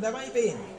හින්දාමයි පේන්නේ.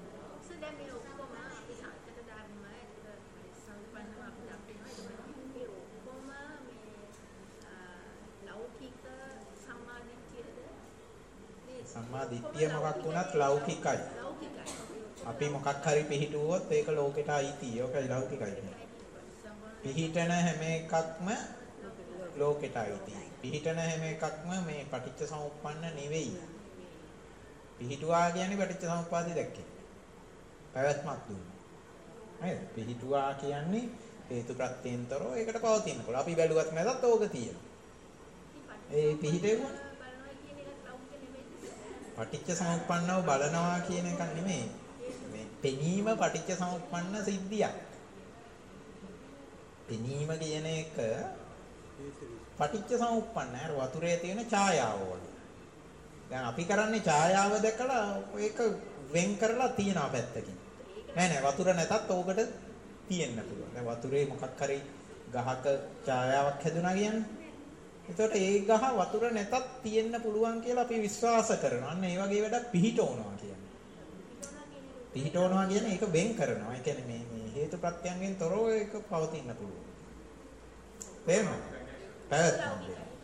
සම්මා දිට්ඨිය මොකක් වුණත් ලෞකිකයි. අපි මොකක් හරි පිළිහිටුවොත් ඒක ලෝකෙට අයිතියි. ඒකයි ලෞකිකයි කියන්නේ. පිළිහිටන හැම එකක්ම ලෝකෙට අයිතියි. පිළිහිටන හැම එකක්ම මේ පටිච්ච සමුප්පන්න නෙවෙයි. පිළිහිටුවා කියන්නේ පටිච්ච සමුප්පාදේ දැක්කේ. පැවැත්මක් දුන්නා. නේද? පිළිහිටුවා කියන්නේ හේතු ප්‍රත්‍යයෙන්තරෝ ඒකට පවතිනකොට අපි බැලුවත් නැතත් ඕක තියෙනවා. ඒ පිළිහිටෙවුවා පටිච්ච සමුප්පන්නව බලනවා කියන එක නෙමෙයි. මේ පෙනීම පටිච්ච සමුප්පන්න සිද්ධියක්. පෙනීම කියන එක පටිච්ච සමුප්පන්න. අර වතුරේ තියෙන ඡායාව වගේ. දැන් අපි කරන්නේ ඡායාව දැකලා ඒක වෙන් කරලා තියනවා පැත්තකින්. නෑ වතුර නැතත් ඕකට තියෙන්න පුළුවන්. දැන් වතුරේ මොකක් හරි ගහක ඡායාවක් හැදුනා කියන්නේ. එතකොට ඒ ගහ වතුර නැතත් තියෙන්න පුළුවන් කියලා අපි විශ්වාස කරනවා. අන්න ඒ වගේ වැඩක් පිහිටවනවා කියන්නේ. පිහිටවනවා කියන්නේ ඒක වෙන් කරනවා. ඒ කියන්නේ මේ හේතු ප්‍රත්‍යයෙන් තොරව ඒක පවතින්න පුළුවන්. තේරුණාද? පැවැත්ම.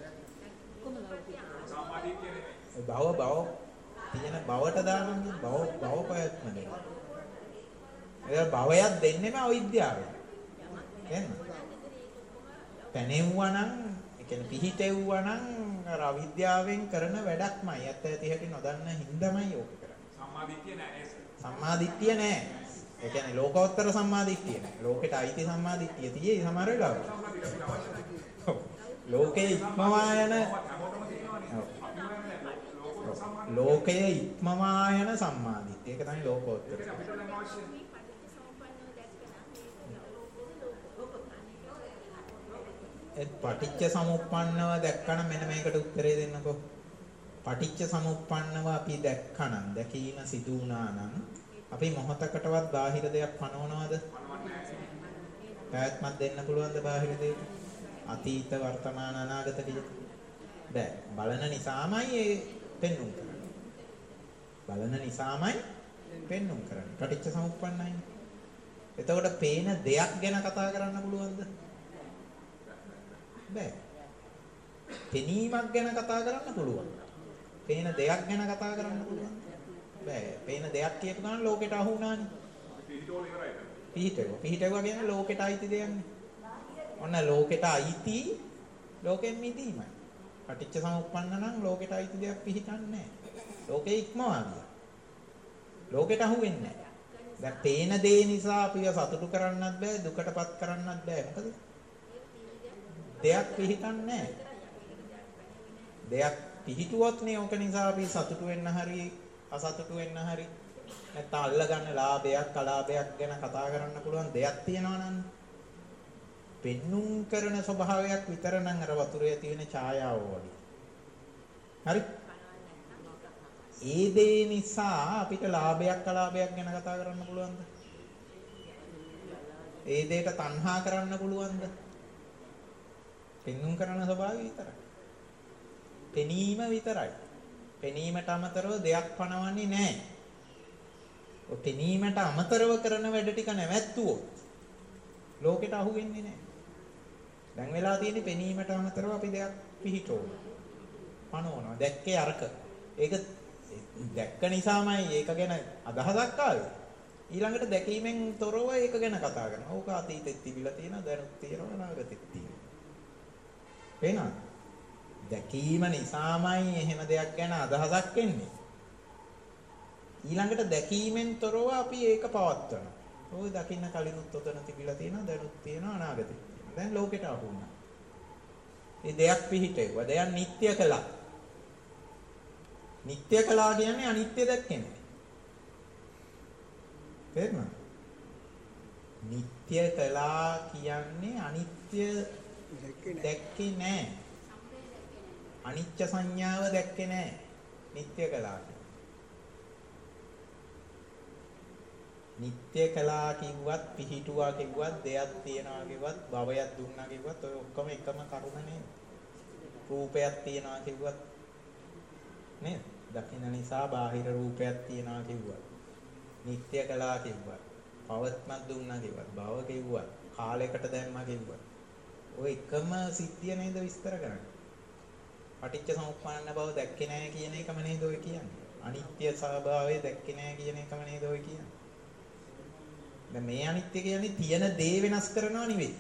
භව තියෙන භවට දානවා භව පැවැත්ම නේ. ඒ භවයක් දෙන්නෙම අවිද්‍යාවෙන්. තේරුණාද? පැනෙවුවා නම් ඒ කියන්නේ පිහිටෙව්වා නම් අර අවිද්‍යාවෙන් කරන වැඩක්මයි. ඇත්ත ඇති හැටි නොදන්න හින්දාමයි ඕක කරන්නේ. සම්මාදිට්ඨිය නෑ නේද? සම්මාදිට්ඨිය නෑ. ඒ කියන්නේ ලෝකෝත්තර සම්මාදිට්ඨිය නෑ. ලෝකෙට අයිති සම්මාදිට්ඨිය තියෙයි සමහර වෙලාවට. ලෝකේ ඉක්මවා යන ලෝකයේ ඉක්මවා යන සම්මාදිට්ඨිය. ඒක තමයි ලෝකෝත්තර. ඒ පටිච්ච සමුප්පන්නව දැක්කම මෙන්න මේකට උත්තරේ දෙන්නකෝ. පටිච්ච සමුප්පන්නව අපි දැක්කනම් දැකීම සිදු වුණා නම් අපි මොහතකටවත් බාහිර දෙයක් පනවනවද? පැවැත්මක් දෙන්න පුළුවන්ද බාහිර දෙයක? අතීත වර්තමාන අනාගත කියලා. බෑ. බලන නිසාමයි ඒ පෙන්눔 කරන්නේ. බලන නිසාමයි පෙන්눔 කරන්නේ. පටිච්ච සමුප්පන්නයි. එතකොට පේන දෙයක් ගැන කතා කරන්න පුළුවන්ද? බෑ. පෙනීමක් ගැන කතා කරන්න පුළුවන්. පේන දෙයක් ගැන කතා කරන්න පුළුවන්. බෑ. පේන දෙයක් කියපු ගමන් ලෝකෙට අහු වුණානේ. පිහිටෝල ඉවරයි. පිහිටුවා කියන්නේ ලෝකෙට අයිති දෙයක්නේ. ඔන්න ලෝකෙට අයිති ලෝකෙන් මිදීමයි. පටිච්ච සමුප්පන්න නම් ලෝකෙට අයිති දෙයක් පිහිටන්නේ නැහැ. ලෝකේ ඉක්මවා ගියා. ලෝකෙට අහු වෙන්නේ නැහැ. දැන් පේන දේ නිසා අපිව සතුටු කරන්නත් බෑ, දුකටපත් කරන්නත් බෑ. මොකද? දෙයක් පිහිටන්නේ නැහැ. දෙයක් පිහිටුවොත් නේ ඕක නිසා අපි සතුටු වෙන්න හරි අසතුටු වෙන්න හරි නැත්නම් අල්ලගන්න ලාභයක් අලාභයක් ගැන කතා කරන්න පුළුවන් දෙයක් තියනවා නම් පෙන්눔 කරන ස්වභාවයක් විතර නම් අර වතුරේ තියෙන ඡායාව වගේ. හරි? ඒ දේ නිසා අපිට ලාභයක් අලාභයක් ගැන කතා කරන්න පුළුවන්ද? ඒ දෙයට තණ්හා කරන්න පුළුවන්ද? පෙන්눔 කරන ස්වභාවය විතරයි. පෙනීම විතරයි. පෙනීමට අමතරව දෙයක් පනවන්නේ නැහැ. ඔය පෙනීමට අමතරව කරන වැඩ ටික නැවැත්තුවොත් ලෝකෙට අහු වෙන්නේ නැහැ. දැන් වෙලා තියෙන්නේ පෙනීමට අමතරව අපි දෙයක් පිහිටවනවා. පනවනවා. දැක්කේ අරක. ඒක දැක්ක නිසාමයි ඒක ගැන අදහසක් ආවේ. ඊළඟට දැකීමෙන් තොරව ඒක ගැන කතා කරනවා. ඕක අතීතෙත් තිබිලා තියෙනවා, දැනුත් තියෙනවා, අනාගතෙත් තියෙනවා. පේනවද? දැකීම නිසාමයි එහෙම දෙයක් ගැන අදහසක් එන්නේ. ඊළඟට දැකීමෙන් තොරව අපි ඒක පවත්වනවා. ඔය දකින්න කලිනුත් උතන තිබිලා තියෙනවා, දැනුත් තියෙනවා, අනාගතෙත් තියෙනවා. දැන් ලෝකෙට ආපු වුණා. මේ දෙයක් පිහිටෙව්වා. දෙයක් නිට්ටය කළා. නිට්ටය කළා කියන්නේ අනිත්‍ය දැක්කේ නෑ. තේරුණාද? නිට්ටය කළා කියන්නේ අනිත්‍ය දැක්කේ නෑ. අනිච්ච සංඥාව දැක්කේ නෑ. නිට්ටය කළා. නිට්ටය කළා කිව්වත් පිහිටුවා කිව්වත් දෙයක් තියනවා කිව්වත් භවයක් දුන්නා කිව්වත් ඔය ඔක්කොම එකම කරුණ නේද? රූපයක් තියනවා කිව්වත් නේද? දකින්න නිසා බාහිර රූපයක් තියනවා කිව්වා. නිත්‍ය කළා කිව්වා. පවත්මක් දුන්නා කිව්වා. භව කිව්වා. කාලයකට දැම්මා කිව්වා. ඔය එකම සිද්ධිය නේද විස්තර කරන්නේ. පටිච්ච සමුප්පන්න බව දැක්කේ නැහැ කියන එකම නේද ඔය කියන්නේ. අනිත්‍ය ස්වභාවය දැක්කේ නැහැ කියන එකම නේද ඔය කියන්නේ. දැන් මේ අනිත්‍ය කියන්නේ තියෙන දේ වෙනස් කරනවා නෙවෙයි.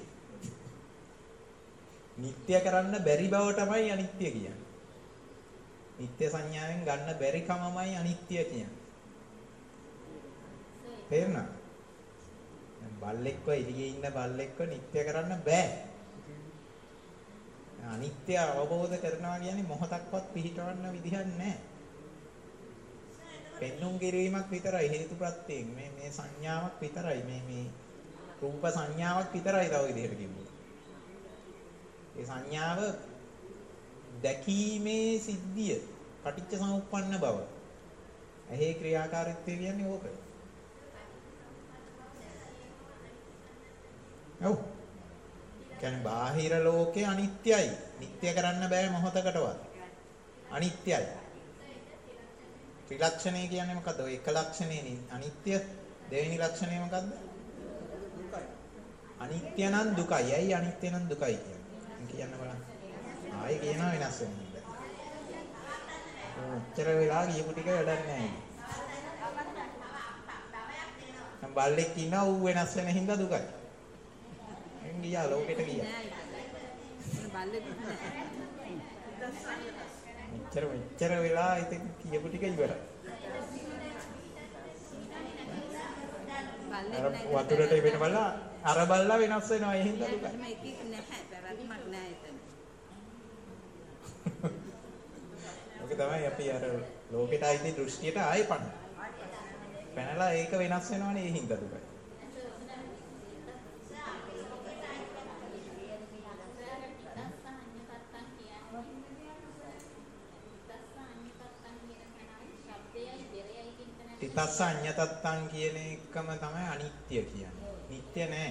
නිත්‍ය කරන්න බැරි බව තමයි අනිත්‍ය කියන්නේ. නිත්‍ය සංඥාවෙන් ගන්න බැරි කමමයි අනිත්‍ය කියන්නේ. තේරුණා? දැන් බල්ලෙක්ව එළියේ ඉන්න බල්ලෙක්ව නිත්‍ය කරන්න බෑ. අනිත්‍ය අවබෝධ කරනවා කියන්නේ මොහොතක්වත් පිහිටවන්න විදිහක් නැහැ. පෙන්눔 කිරීමක් විතරයි හේතුප්‍රත්‍යයෙන් මේ සංඥාවක් විතරයි මේ රූප සංඥාවක් විතරයි තව විදිහට කිව්වොත්. ඒ සංඥාව දැකීමේ සිද්ධිය පටිච්ච සමුප්පන්න බව. ඇහි ක්‍රියාකාරීත්වය කියන්නේ ඕකයි. ඔව්. කියන්නේ බාහිර ලෝකේ අනිත්‍යයි. නිට්ටය කරන්න බෑ මොහොතකටවත්. අනිත්‍යයි. ත්‍රිලක්ෂණය කියන්නේ මොකද්ද? ඔය එක ලක්ෂණේ අනිත්‍ය. දෙවෙනි ලක්ෂණය මොකද්ද? දුකයි. අනිත්‍ය නම් දුකයි. ඇයි අනිත්‍ය නම් දුකයි කියන්නේ? කියන්න බලන්න. ආයේ කියනවා වෙනස් වෙනවා. ඔච්චර වෙලා කියපු ටික වැඩක් නැහැ. දැන් බල්ලෙක් ඉන්නවා ඌ වෙනස් වෙන හින්දා දුකයි. එන් ගියා ලෝකෙට ගියා. බල්ලෙක් මෙච්චර වෙලා ඉතින් කියපු ටික ඉවරයි. අර වතුරට වෙන බල්ලා අර බල්ලා වෙනස් වෙනවා ඒ හින්දා දුකයි. මේක නැහැ පැවැත්මක් නැහැ එතන. ඔක තමයි අපි අර ලෝකෙට ආйти දෘෂ්ටියට ආයෙ පන්න. පැනලා ඒක වෙනස් වෙනවනේ ඒ හින්දා දුකයි. තිතස්ස අඤ්ඤතත්තං කියන එකම තමයි අනිත්‍ය කියන්නේ. නිට්ටය නෑ.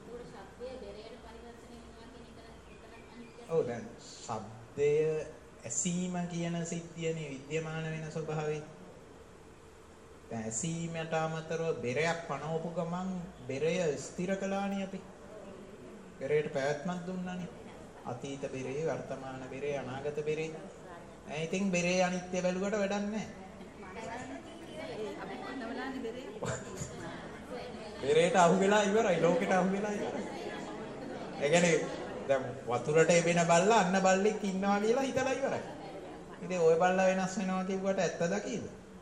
ඔව් දැන් ශබ්දය ඇසීම කියන සිද්ධියනේ විද්‍යමාන වෙන ස්වභාවය. දැන් ඇසීමට අමතරව බෙරයක් පනවපු ගමන් බෙරය ස්ථිර කළානේ අපි. බෙරයට පැවැත්මක් දුන්නානේ. අතීත බෙරේ, වර්තමාන බෙරේ, අනාගත බෙරේ. ඉතින් බෙරේ අනිත්‍ය බැලුවට වැඩක් නැහැ. බෙරේට අහු වෙලා ඉවරයි, ලෝකෙට අහු වෙලා ඉවරයි. ඒ කියන්නේ දැන් වතුරට එබෙන බල්ලා අන්න බල්ලෙක් ඉන්නවා කියලා හිතලා ඉවරයි. ඉතින් ওই බල්ලා වෙනස් වෙනවා කියුවට ඇත්ත දකීද?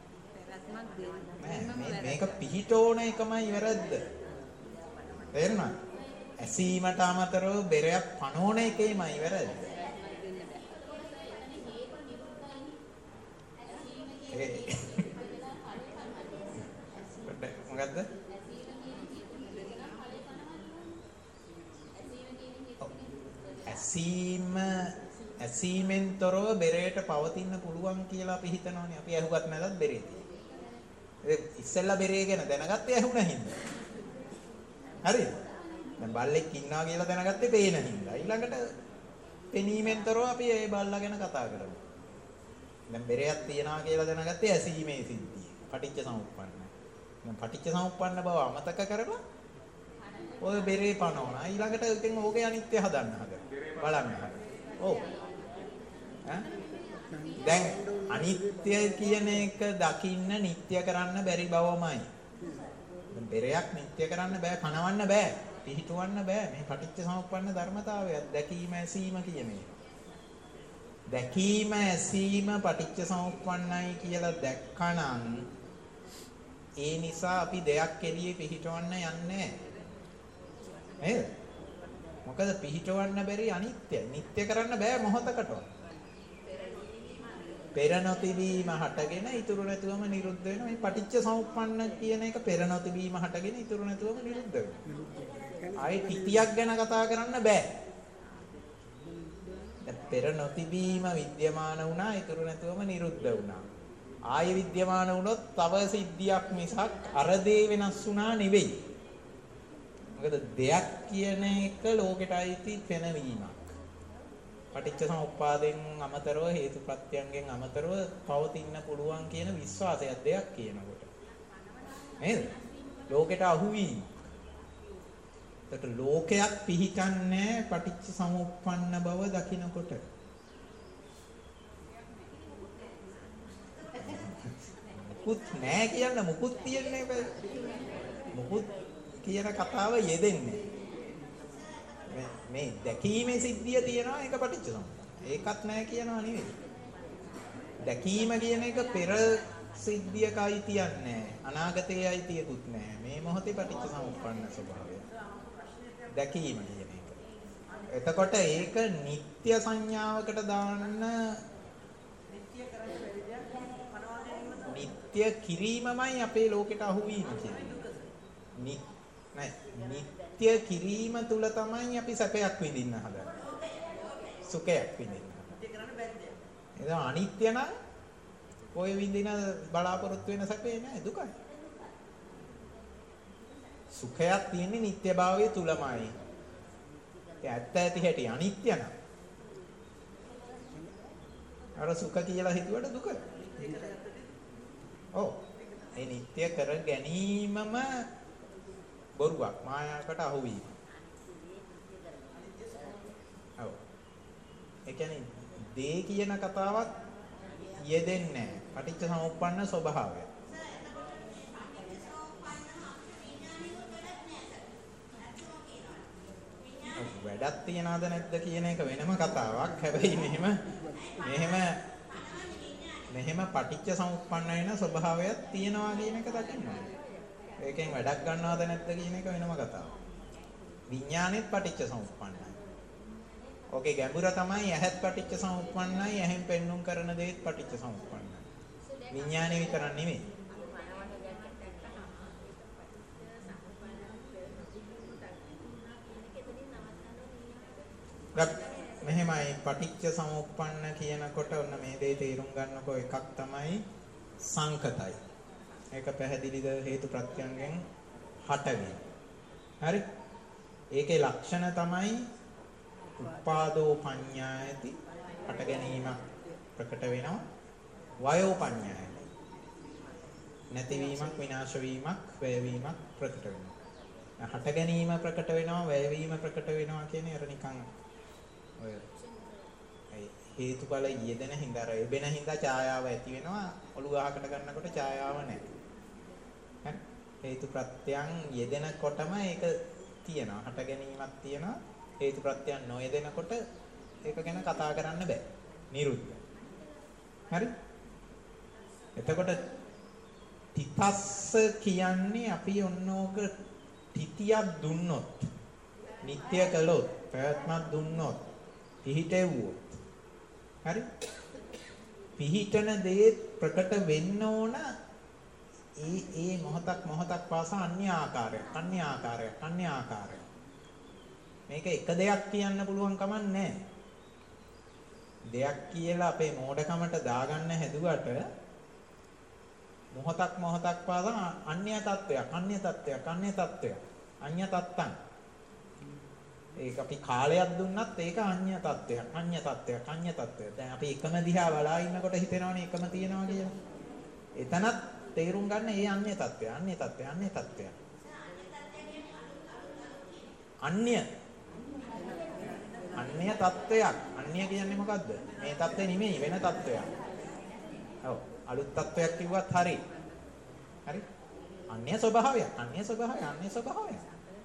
මේක පිහිටෝන එකමයි වැරද්ද. තේරුණාද? ඇසීමට අමතරව බෙරයක් පනෝන එකේමයි වැරද්ද. මොකද්ද? ඇසීමෙන් තොරව බෙරේට පවතින්න පුළුවන් කියලා අපි හිතනවානේ. අපි ඇහුවත් නැතත් බෙරේ තියෙනවා. ඉස්සෙල්ලා බෙරේ ගැන දැනගත්තේ ඇහුණා හින්දා. හරිද? දැන් බල්ලෙක් ඉන්නවා කියලා දැනගත්තේ පේන හින්දා. ඊළඟට පෙනීමෙන් තොරව අපි ඒ බල්ලා ගැන කතා කරමු. දැන් බෙරයක් තියනවා කියලා දැනගත්තේ ඇසීමේ සිද්ධිය. පටිච්ච සමුප්පන්නයි. දැන් පටිච්ච සමුප්පන්න බව අමතක කරලා ඔය බෙරේ පනවනවා. ඊළඟට ඉතින් ඕකේ අනිත්‍ය හදන්න බලන්න. ඔව්. දැන් අනිත්‍ය කියන එක දකින්න නිට්ටය කරන්න බැරි බවමයි. දැන් බෙරයක් නිට්ටය කරන්න බෑ, පනවන්න බෑ, පිහිටවන්න බෑ. මේ පටිච්ච සමුප්පන්න ධර්මතාවය දැකීම ඇසීම කියන එක. දැකීම ඇසීම පටිච්ච සමුප්පන්නයි කියලා දැක්කනම් ඒ නිසා අපි දෙයක් එළියේ පිහිටවන්න යන්නේ නේද? මොකද පිහිටවන්න බැරි අනිත්‍යයි. නිට්ටය කරන්න බෑ මොහොතකටවත්. පෙර නොතිබීම හටගෙන ඉතුරු නැතුවම නිරුද්ධ වෙනවා. මේ පටිච්ච සමුප්පන්න කියන එක පෙර නොතිබීම හටගෙන ඉතුරු නැතුවම නිරුද්ධ වෙනවා. ආයේ තිතියක් ගැන කතා කරන්න බෑ. දැන් පෙර නොතිබීම විද්‍යමාන වුණා, ඉතුරු නැතුවම නිරුද්ධ වුණා. ආයේ විද්‍යමාන වුණොත් තව සිද්ධියක් මිසක් අර දේ වෙනස් වුණා නෙවෙයි. මොකද දෙයක් කියන එක ලෝකෙට අයිති පෙනවීමක්. පටිච්ච සමුප්පාදයෙන් අමතරව හේතු ප්‍රත්‍යයන්ගෙන් අමතරව පවතින්න පුළුවන් කියන විශ්වාසයක් දෙයක් කියනකොට. නේද? ලෝකෙට අහුවීම. ඒකට ලෝකයක් පිහිටන්නේ පටිච්ච සමුප්පන්න බව දකිනකොට. මුකුත් නෑ කියන්න මුකුත් තියන්නේ බෑ. මුකුත් කියන කතාව යෙදෙන්නේ. මේ දැකීමේ සිද්ධිය තියෙනවා ඒක පටිච්ච සමුප්පන්න. ඒකත් නෑ කියනවා නෙවෙයි. දැකීම කියන එක පෙර සිද්ධියකයි තියන්නේ අනාගතයේ අයිතියකුත් නෑ. මේ මොහොතේ පටිච්ච සමුප්පන්න ස්වභාවය. දැකීම කියන එක. එතකොට ඒක නිත්‍ය සංඥාවකට දාන්න නිත්‍ය කිරීමමයි අපේ ලෝකෙට අහුවීම කියන්නේ. නිත්‍ය කිරීම තුල තමයි අපි සැපයක් විඳින්න හදන්නේ. සුඛයක් විඳින්න. ඒක අනිත්‍ය නම් ඔය විඳින බලාපොරොත්තු වෙන සැපේ නෑ දුකයි. සුඛයක් තියෙන්නේ නිට්ටයභාවය තුලමයි. ඒ ඇත්ත ඇති හැටි අනිත්‍ය නම්. අර සුඛ කියලා හිතුවට දුක. ඔව්. ඒ නිට්ටය කර ගැනීමම බොරුවක් මායාවකට අහුවීම. ඔව්. ඒ කියන්නේ දේ කියන කතාවක් යෙදෙන්නේ නැහැ. පටිච්ච සමුප්පන්න ස්වභාවය. වැඩක් තියනවද නැද්ද කියන එක වෙනම කතාවක්. හැබැයි මෙහෙම පටිච්ච සමුප්පන්න වෙන ස්වභාවයක් තියනවා කියන එක දකින්න ඕනේ. ඒකෙන් වැඩක් ගන්නවද නැද්ද කියන එක වෙනම කතාවක්. විඥානෙත් පටිච්ච සමුප්පන්නයි. ඕකේ ගැඹුර තමයි ඇහත් පටිච්ච සමුප්පන්නයි, ඇහෙන් පෙන්눔 කරන දේත් පටිච්ච සමුප්පන්නයි. විඥානෙ විතරක් නෙමෙයි. මෙහෙමයි පටිච්ච සමුප්පන්න කියනකොට ඔන්න මේ දේ තේරුම් ගන්නකො එකක් තමයි සංකතයි. ඒක පැහැදිලිද හේතු ප්‍රත්‍යයෙන් හටගෙන. හරි? ඒකේ ලක්ෂණ තමයි උපාදෝ පඤ්ඤායති හට ගැනීමක් ප්‍රකට වෙනවා. වයෝ පඤ්ඤායති නැතිවීමක් විනාශ වීමක් වැයවීමක් ප්‍රකට වෙනවා. හට ගැනීම ප්‍රකට වෙනවා වැයවීම ප්‍රකට වෙනවා කියන්නේ අර නිකන් ඔය හේතුඵල යෙදෙන හින්දා රෙබෙන හින්දා ඡායාව ඇති වෙනවා. ඔළුව අහකට ගන්නකොට ඡායාව නැහැ. හරි? හේතු ප්‍රත්‍යයන් යෙදෙනකොටම ඒක තියෙනවා. හට ගැනීමක් තියෙනවා. හේතු ප්‍රත්‍යයන් නොයෙදෙනකොට ඒක ගැන කතා කරන්න බෑ. නිරුද්ධ. හරි? එතකොට තිතස්ස කියන්නේ අපි ඔන්නෝක තිතියක් දුන්නොත්, නිත්‍ය කළොත්, ප්‍රයත්නක් දුන්නොත්, පිහිටෙව්වොත්. හරි? පිහිටන දේ ප්‍රකට වෙන්න ඕන ඒ මොහොතක් පාසා අන්‍ය ආකාරයක්. මේක එක දෙයක් කියන්න පුළුවන් කමක් නැහැ. දෙයක් කියලා අපේ මෝඩකමට දාගන්න හැදුවට මොහොතක් පාසා අන්‍ය තත්ත්වයක්. ඒක අපි කාලයක් දුන්නත් ඒක අන්‍ය තත්ත්වයක්. දැන් අපි එකම දිහා බලා ඉන්නකොට හිතෙනවනේ එකම තියනවා කියලා. එතනත් තේරුම් ගන්න ඒ අන්‍ය තත්ත්වය. අන්‍ය තත්ත්වයක්. අන්‍ය කියන්නේ මොකද්ද? මේ තත්ත්වේ නෙමෙයි වෙන තත්ත්වයක්. ඔව්. අලුත් තත්ත්වයක් කිව්වත් හරි. හරි? අන්‍ය ස්වභාවයක්. හරි?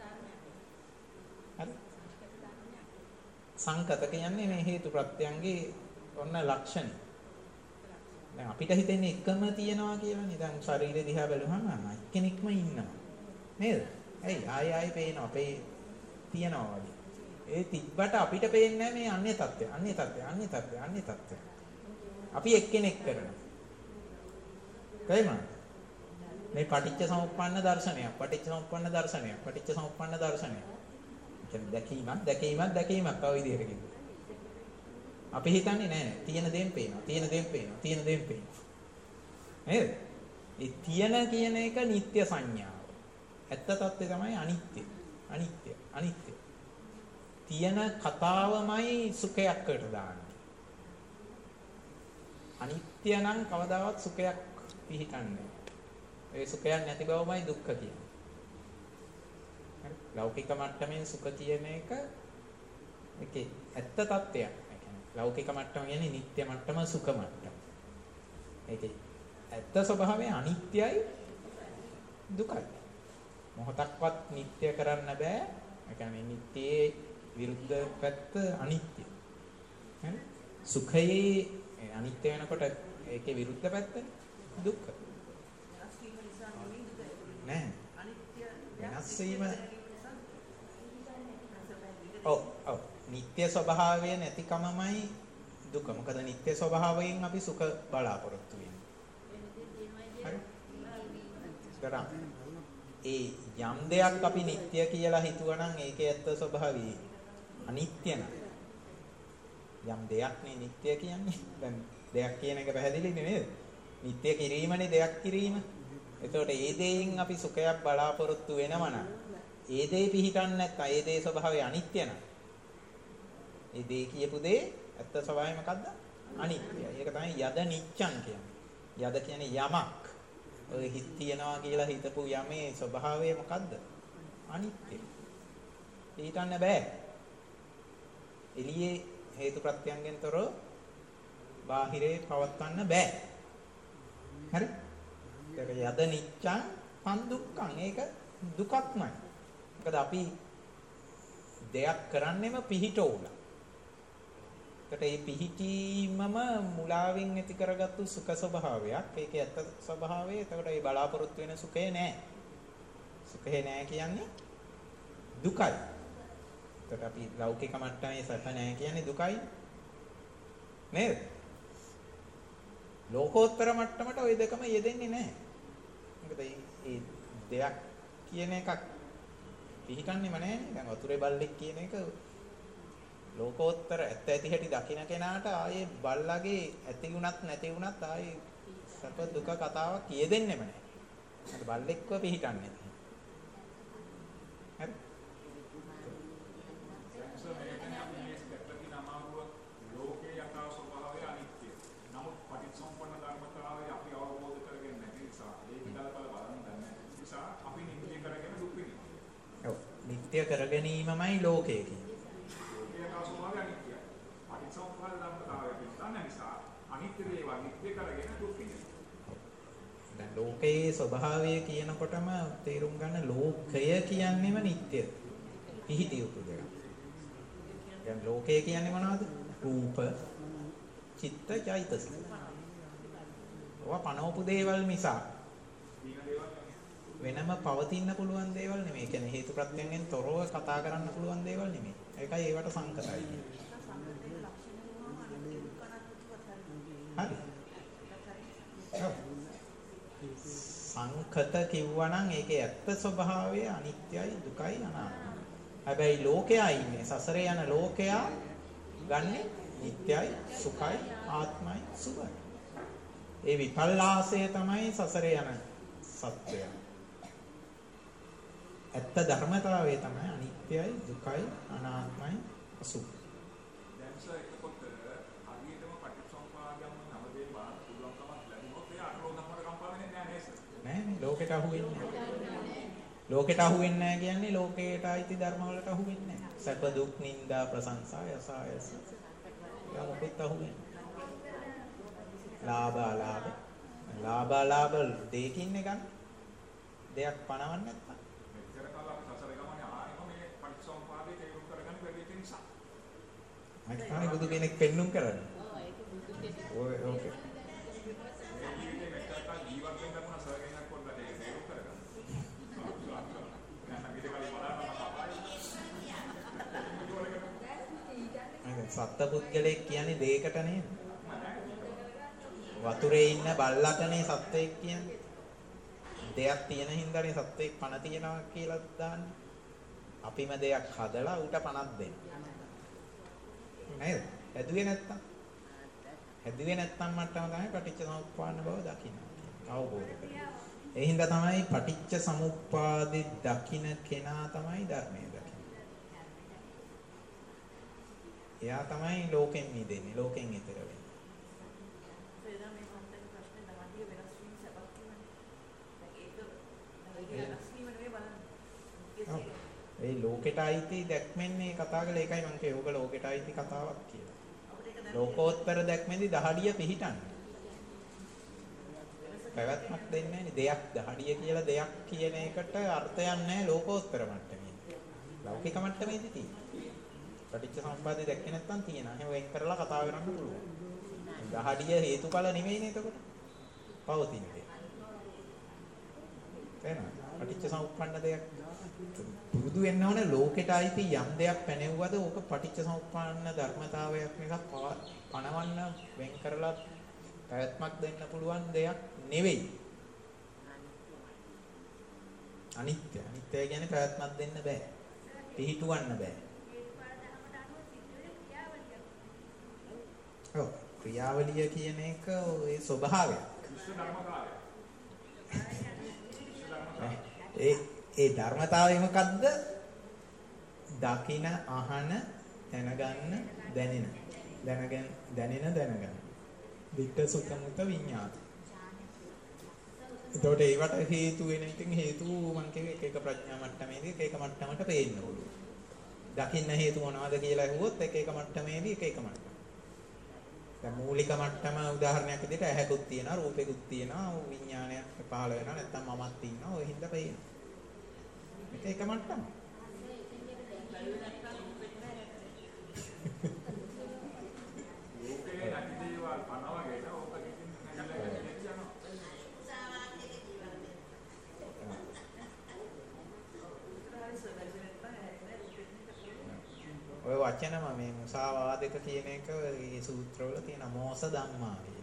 සංකත කියන්නේ මේ හේතු ප්‍රත්‍යයන්ගේ ඔන්න ලක්ෂණ. දැන් අපිට හිතෙන්නේ එකම තියනවා කියලානේ. දැන් ශරීරය දිහා බැලුවම එක්කෙනෙක්ම ඉන්නවා. නේද? ඇයි ආයි පේනවා. අපේ තියනවා වගේ. ඒ තිබ්බට අපිට පේන්නේ මේ අන්‍ය තත්ත්වය. අපි එක්කෙනෙක් කරනවා. තේරුණාද? මේ පටිච්ච සමුප්පන්න දර්ශනයක්. කියන්නේ දැකීමක් තව විදිහට කියනවා. අපි හිතන්නේ නෑ තියෙන දේෙන් පේනවා. නේද? ඒ තියෙන කියන එක නිත්‍ය සංඥාව. ඇත්ත తත්ත්වය තමයි අනිත්‍ය. තියෙන කතාවමයි සුඛයක්කට දාන්නේ. අනිත්‍ය නම් කවදාවත් සුඛයක් පිහිටන්නේ. ඒ සුඛයක් නැති බවමයි දුක්ඛ කියන්නේ. හරි. ලෞකික මට්ටමින් සුඛ කියන එක ඒකේ ඇත්ත తත්වයක්. ඒ කියන්නේ ලෞකික මට්ටම කියන්නේ නිට්ටය මට්ටම සුඛ මට්ටම. ඒකේ ඇත්ත ස්වභාවය අනිත්‍යයි දුකයි. මොහොතක්වත් නිට්ටය කරන්න බෑ. ඒ කියන්නේ නිට්ටයේ විරුද්ධ පැත්ත අනිත්‍ය. හරි. සුඛයේ අනිත්‍ය වෙනකොට ඒකේ විරුද්ධ පැත්තනේ දුක්ඛ. නෑ. වෙනස් වීම ඔව් නිට්ටය ස්වභාවය නැතිකමමයි දුක. මොකද නිට්ටය ස්වභාවයෙන් අපි සුඛ බලාපොරොත්තු වෙන්නේ. හරි. ඒ යම් දෙයක් අපි නිට්ටය කියලා හිතුවනම් ඒකේ ඇත්ත ස්වභාවය අනිත්‍ය නෑ. යම් දෙයක් නේ නිට්ටය කියන්නේ. දැන් දෙයක් කියන එක පැහැදිලි නේද? නිට්ටය කිරීමනේ දෙයක් කිරීම. එතකොට ඒ දෙයින් අපි සුඛයක් බලාපොරොත්තු වෙනවා නම් ඒ දේ පිහිටන්නේ නැත්නම් ඒ දේ ස්වභාවය අනිත්‍ය නම් ඒ දේ කියපු දේ ඇත්ත ස්වභාවය මොකද්ද? අනිත්‍යයි. ඒක තමයි යද නිච්ඡං කියන්නේ. යද කියන්නේ යමක්. ඔය හිත තියනවා කියලා හිතපු යමේ ස්වභාවය මොකද්ද? අනිත්‍යයි. පිහිටන්න බෑ. එළියේ හේතු ප්‍රත්‍යයන්ගෙන් තොරව බාහිරේ පවත්වන්න බෑ. හරි? ඒක යද නිච්ඡං පන් දුක්ඛං. ඒක දුකක්මයි. මොකද අපි දෙයක් කරන්නෙම පිහිටෝලා. ඒකට මේ පිහිටීමම මුලාවෙන් ඇති කරගත්තු සුඛ ස්වභාවයක්. ඒකේ ඇත්ත ස්වභාවය. ඒකට ඒ බලාපොරොත්තු වෙන සුඛය නෑ. සුඛය නෑ කියන්නේ දුකයි. ඒකට අපි ලෞකික මට්ටමේ සැප නෑ කියන්නේ දුකයි. නේද? ලෝකෝත්තර මට්ටමට ওই දෙකම යෙදෙන්නේ නැහැ. මොකද මේ දෙයක් කියන එකක් පිළිගන්නේම නැහැ. දැන් වතුරේ බල්ලෙක් කියන එක ලෝකෝත්තර ඇත්ත ඇති හැටි දකින්න කෙනාට ආයේ බල්ලගේ ඇති වුණත් නැති වුණත් ආයේ සැප දුක කතාවක් කියෙදෙන්නෙම නැහැ. අර බල්ලෙක්ව පිළිගන්නේ නැහැ. හරි? නිත්‍ය කර ගැනීමමයි ලෝකය කියන්නේ. ලෝකයේ ස්වභාවය අනිත්‍යයි. පටිච්චසමුප්පාද ධර්මතාවය පිළිබඳ නිසා අනිත්‍ය දේවල් නිත්‍ය කරගෙන දුක් විඳිනවා. දැන් ලෝකයේ ස්වභාවය කියනකොටම තේරුම් ගන්න ලෝකය කියන්නේම නිත්‍ය. පිහිටි උතු දෙයක්. දැන් ලෝකය කියන්නේ මොනවද? රූප, චිත්ත, චෛතසික. ඔවා පනවපු දේවල් මිසා වෙනම පවතින්න පුළුවන් දේවල් නෙමෙයි. ඒ කියන්නේ හේතු ප්‍රත්‍යයෙන් තොරව කතා කරන්න පුළුවන් දේවල් නෙමෙයි. ඒකයි ඒවට සංකතයි කියන්නේ. හරි. සංකත කිව්වනම් ඒකේ ඇත්ත ස්වභාවය අනිත්‍යයි, දුකයි, අනාත්මයි. හැබැයි ලෝකයා ඉන්නේ සසරේ යන ලෝකයා ගන්නේ නිට්ටයයි, සුඛයි, ආත්මයි, සුභයි. ඒ විපල්ලාසය තමයි සසරේ යන සත්‍යය. ඇත්ත ධර්මතාවය තමයි අනිත්‍යයි, දුකයි, අනාත්මයි, අසුභයි. දැන් සර් එතකොට හරියටම පටිච්චසමුප්පාදයන් නවදේ බාර පුළුවන්කමක් ලැබුණොත් ඒ අටලෝ ධර්මවල කම්පා වෙන්නේ නැහැ නේද සර්? නෑනේ ලෝකෙට අහු වෙන්නේ නැහැ. ලෝකෙට අහු වෙන්නේ නැහැ කියන්නේ ලෝකයට අයිති ධර්ම වලට අහු වෙන්නේ නැහැ. සැප දුක් නිന്ദා ප්‍රශංසා යසායස. යා මොකෙත් අහු වෙන්නේ. ලාභ අලාභ දෙකින් ගන්න. දෙයක් පණවන්නේ නැත්නම් මට තමයි බුදු කෙනෙක් පෙන්눔 කරන්නේ. ඔය ඕකේ. සත්පුද්ගලෙක් කියන්නේ දෙයකට නේද? වතුරේ ඉන්න බල්ලටනේ සත්වෙක් කියන්නේ. දෙයක් තියෙන හින්දානේ සත්වෙක් පණ තියනවා කියලා දාන්නේ. අපිම දෙයක් හදලා ඌට පණක් දෙන්න. නේද? හැදුවේ නැත්තම් මට්ටම තමයි පටිච්ච සමුප්පාද බව දකින්න. අවබෝධ කරගන්න. ඒ හින්දා තමයි පටිච්ච සමුප්පාදේ දකින්න කෙනා තමයි ධර්මයේ දකින්නේ. එයා තමයි ලෝකෙන් මිදෙන්නේ. ලෝකෙන් ඈතර වෙන්නේ. එදා මේ මහත්තයාගේ ප්‍රශ්නේ දහඩිය වෙනස් වීම සබක් කියවනේ. දැන් ඒක වෙනස් වීම නෙවෙයි බලන්න. ඒ ලෝකෙට අයිති දැක්මෙන් මේ කතා කරලා ඒකයි මම කියේ ඕක ලෝකෙට අයිති කතාවක් කියලා. ලෝකෝත්තර දැක්මෙන්දී දහඩිය පිහිටන්නේ. පැවැත්මක් දෙන්නේ නැහැ දෙයක් දහඩිය කියලා දෙයක් කියන එකට අර්ථයක් නැහැ ලෝකෝත්තර මට්ටමේ. ලෞකික මට්ටමේදී තියෙනවා. පටිච්ච සමුප්පාදේ දැක්කේ නැත්නම් තියෙනවා. එහෙනම් වෙන් කරලා කතා කරන්න පුළුවන්. දහඩිය හේතුඵල නෙමෙයිනේ එතකොට. පවතින්නේ. එහෙනම් පටිච්ච සමුප්පන්න දෙයක් පුරුදු වෙන්න ඕනේ ලෝකෙට අයිති යම් දෙයක් පැනෙව්වද ඕක පටිච්ච සමුප්පන්න ධර්මතාවයක් එකක් පණවන්න වෙන් කරලා පැවැත්මක් දෙන්න පුළුවන් දෙයක් නෙවෙයි. අනිත්‍ය. අනිත්‍ය කියන්නේ පැවැත්මක් දෙන්න බෑ. පිහිටවන්න බෑ. ඔව් ක්‍රියාවලිය කියන එක ඒ ස්වභාවය. ඒ ධර්මතාවය මොකද්ද? දකින, අහන, දැනගන්න, දැනෙන. විත්ත සුත මුත විඤ්ඤාත. එතකොට ඒවට හේතු වෙන ඉතින් හේතු මම කියවේ එක ප්‍රඥා මට්ටමේදී එක මට්ටමකට පේන්න ඕනේ. දකින්න හේතු මොනවද කියලා අහුවොත් එක මට්ටමේදී එක මට්ටම. දැන් මූලික මට්ටම උදාහරණයක් විදිහට ඇහැකුත් තියෙනවා, රූපෙකුත් තියෙනවා, විඥානයක් පහළ වෙනවා, නැත්නම් මමත් ඉන්නවා, ඔය හින්දා පේනවා. මේක මට්ටම. ඔය වචනම මේ මුසාවාදක කියන එක මේ සූත්‍රවල තියෙන මෝස ධම්මා වේ.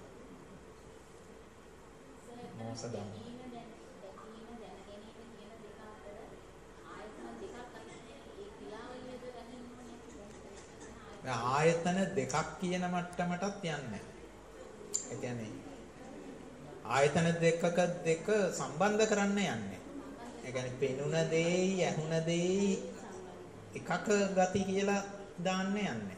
මෝස ධම්මා. ආයතන දෙකක් කියන මට්ටමටත් යන්නේ. ඒ කියන්නේ ආයතන දෙක සම්බන්ධ කරන්න යන්නේ. ඒ කියන්නේ පෙනුන දෙයි, ඇහුන දෙයි එකක ගති කියලා දාන්න යන්නේ.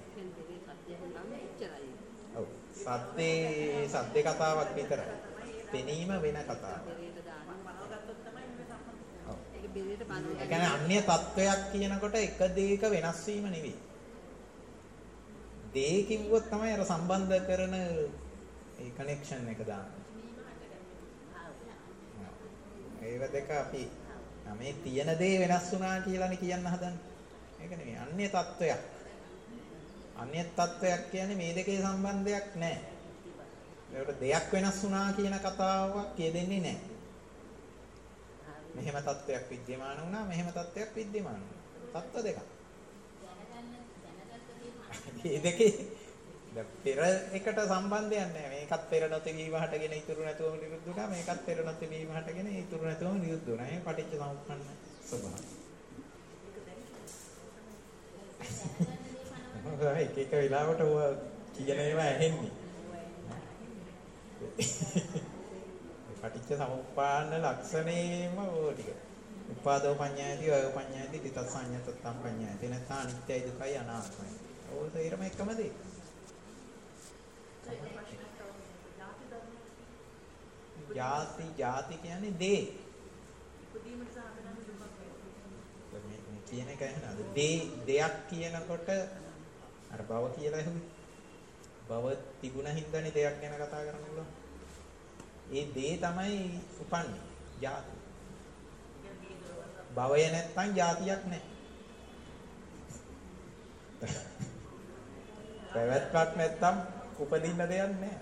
ඔව්. සද්දේ කතාවක් විතරයි. පෙනීම වෙන කතාවක්. ඒ කියන්නේ අන්‍ය තත්වයක් කියනකොට එක දෙයක වෙනස් වීම නෙවෙයි. දේ කිව්වොත් තමයි අර සම්බන්ධ කරන ඒ කනෙක්ෂන් එක දාන්නේ. ඒව දෙක අපි මේ තියෙන දේ වෙනස් වුණා කියලානේ කියන්න හදන්නේ. ඒක නෙවෙයි අන්‍ය තත්වයක්. අන්‍ය තත්වයක් කියන්නේ මේ දෙකේ සම්බන්ධයක් නැහැ. ඒකට දෙයක් වෙනස් වුණා කියන කතාවක් කියදෙන්නේ නැහැ. මෙහෙම තත්වයක් විද්‍යමාන වුණා, මෙහෙම තත්වයක් විද්‍යමාන වුණා. තත්ව දෙකක්. මේ දෙකේ පෙර එකට සම්බන්ධයක් නැහැ. මේකත් පෙර නොතිබීම හටගෙන ඉතුරු නැතුවම නිරුද්ධ වුණා. මේකත් පෙර නොතිබීම හටගෙන ඉතුරු නැතුවම නිරුද්ධ වුණා. මේ පටිච්ච සමුප්පන්න ස්වභාවය. එක වෙලාවට ඔය කියන ඒවා ඇහෙන්නේ. පටිච්ච සමුප්පාන්න ලක්ෂණේම ඕ ටික. උපාදෝ පඤ්ඤායති, වයෝ පඤ්ඤායති, තිතස්සඤ්ඤතත්තම් පඤ්ඤායති. නැත්නම් අනිත්‍යයි දුකයි අනාත්මයි. ඕක තේරම එකම දේ. ಜಾති කියන්නේ දේ. ඉදීමට සාධනම දුකක් මේ කියන එක නේද? දෙයක් කියනකොට අර භව කියලා ඇහුවේ. භව තිබුණ හින්දානේ දෙයක් ගැන කතා කරන්න පුළුවන්. ඒ දේ තමයි උපන්නේ. ಜಾති. භවය නැත්තම් ಜಾතියක් නැහැ. පැවැත්මක් නැත්තම් උපදින්න දෙයක් නැහැ.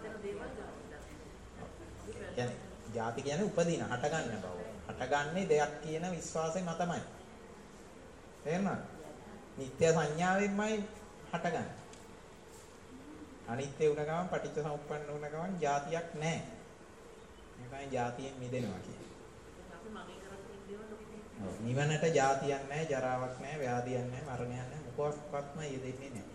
කියන්නේ ಜಾති කියන්නේ උපදින, හටගන්න බව. හටගන්නේ දෙයක් කියන විශ්වාසය මතමයි. තේරුණාද? නිත්‍ය සංඥාවෙන්මයි හටගන්නේ. අනිත්‍ය වුණ ගමන් පටිච්ච සමුප්පන්න වුණ ගමන් ಜಾතියක් නැහැ. මේකයි ಜಾතියෙන් මිදෙනවා කියන්නේ. නිවනට ಜಾතියක් නැහැ, ජරාවක් නැහැ, ව්‍යාධියක් නැහැ, මරණයක් නැහැ, මොකක්වත්ම යෙදෙන්නේ නැහැ.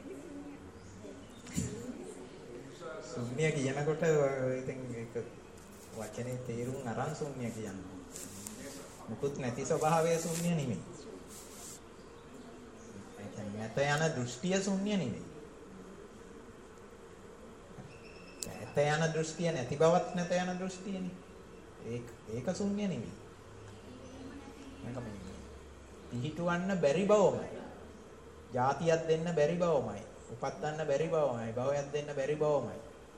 ශුන්‍ය කියනකොට ඉතින් ඒක වචනේ තේරුම් අරන් ශුන්‍ය කියන්නේ. මුකුත් නැති ස්වභාවයේ ශුන්‍ය නෙමෙයි. ඒ කියන්නේ නැත යන දෘෂ්ටිය ශුන්‍ය නෙවෙයි. නැත යන දෘෂ්ටිය නැති බවත් නැත යන දෘෂ්ටියනේ. ඒක ශුන්‍ය නෙවෙයි. මේක මේ පිහිටවන්න බැරි බවමයි. ಜಾතියක් දෙන්න බැරි බවමයි. උපත්තන්න බැරි බවමයි. භවයක් දෙන්න බැරි බවමයි.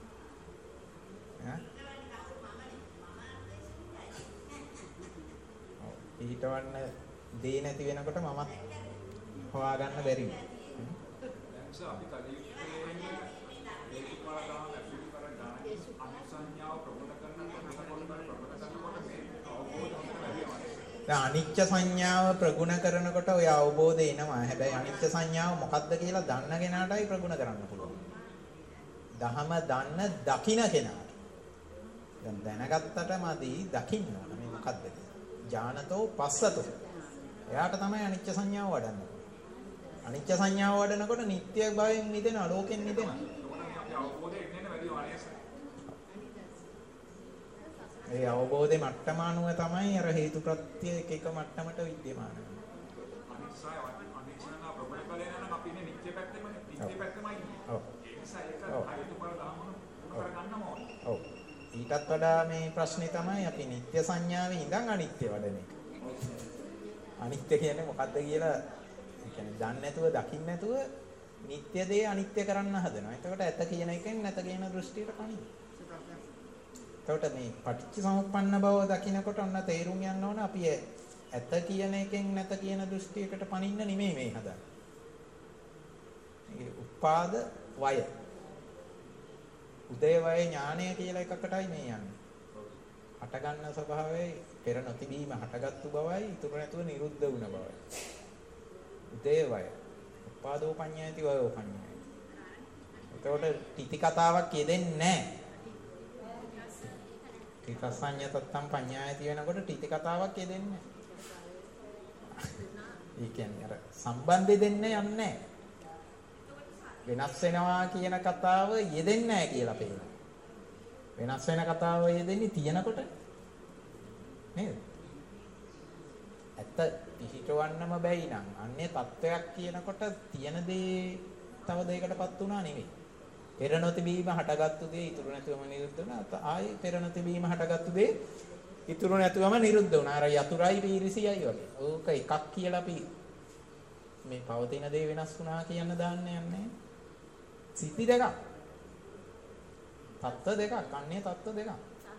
පිහිටවන්න දේ නැති වෙනකොට මමත් හොයාගන්න බැරි වෙනවා. දැන් අපි කලින් හේතුඵල ගාන ඇතුළු කර ගාන අනිසඤ්ඤාව ප්‍රගුණ කරනකොට මේ අවබෝධ වෙනවා. දැන් අනිච්ච සංඥාව ප්‍රගුණ කරනකොට ඔය අවබෝධය එනවා. හැබැයි අනිච්ච සංඥාව මොකක්ද කියලා දන්න කෙනාටයි ප්‍රගුණ කරන්න පුළුවන්. දහම දන්න දකින්න කෙනාට. දැන් දැනගත්තට මදි දකින්න ඕන මේ මොකක්ද කියලා. ඥානතෝ පස්සතෝ. එයාට තමයි අනිච්ච සංඥාව වඩන්නේ. අනිච්ච සංඥාව වඩනකොට නිට්ටය භවයෙන් මිදෙනවා, ලෝකෙන් මිදෙනවා. ඒ අවබෝධේ මට්ටම අනුව තමයි අර හේතු ප්‍රත්‍ය එක එක මට්ටමට විද්‍යමාන වෙන්නේ. අනිච්චනා ප්‍රබල බලය නම් අපි ඉන්නේ නිත්‍ය පැත්තෙමනේ. නිත්‍ය පැත්තමයි ඉන්නේ. ඔව්. ඒ නිසා ඒක හේතුඵල ධර්මන කරගන්නම ඕනේ. ඔව්. ඊටත් වඩා මේ ප්‍රශ්නේ තමයි අපි නිත්‍ය සංඥාවේ ඉඳන් අනිත්‍ය වඩන එක. අනිත්‍ය කියන්නේ මොකද්ද කියලා ඒ කියන්නේ දන්නේ නැතුව දකින්න නැතුව නිත්‍ය දේ අනිත්‍ය කරන්න හදනවා. එතකොට ඇත කියන එකෙන් නැත කියන දෘෂ්ටියට පණිනවා. එතකොට මේ පටිච්චසමුප්පන්න බව දකිනකොට ඔන්න තේරුම් යන්න ඕන අපි ඇත කියන එකෙන් නැත කියන දෘෂ්ටියකට පණින්න නෙමෙයි මේ හදන්නේ. මේ උපාද වය උදේ වය ඥානය කියලා එකකටයි මේ යන්නේ. හට ගන්න ස්වභාවයයි පෙර නොතිබීම හටගත්තු බවයි ඉතුරු නැතුව නිරුද්ධ වුණ බවයි. උදේ වය උපාදෝ පඤ්ඤායති වයෝ පඤ්ඤායති. එතකොට තිති කතාවක් යෙදෙන්නේ නැහැ. තිකසඤ්ඤ තත්තම් පඤ්ඤායති වෙනකොට තිති කතාවක් යෙදෙන්නේ නැහැ. ඒ කියන්නේ අර සම්බන්ධය දෙන්නේ යන්නේ නැහැ. වෙනස් වෙනවා කියන කතාව යෙදෙන්නේ නැහැ කියලා පේනවා. වෙනස් වෙන කතාව යෙදෙන්නේ තියෙනකොට නේද? ඇත්ත පිහිටවන්නම බැයි නම් අන්නේ තත්වයක් කියනකොට තියෙන දේ තව දෙයකටපත් වුණා නෙවෙයි. පෙර නොතිබීම හටගත්තු දේ ඉතුරු නැතුවම නිරුද්ධ වුණා. ආයේ පෙර නොතිබීම හටගත්තු දේ ඉතුරු නැතුවම නිරුද්ධ වුණා. අර යතුරුයි පීරිසියයි වගේ. ඕක එකක් කියලා අපි මේ පවතින දේ වෙනස් වුණා කියන දාන්නේ නැහැ. සිද්ධි දෙකක්. තත්ත්ව දෙකක්. අන්නේ තත්ත්ව දෙකක්.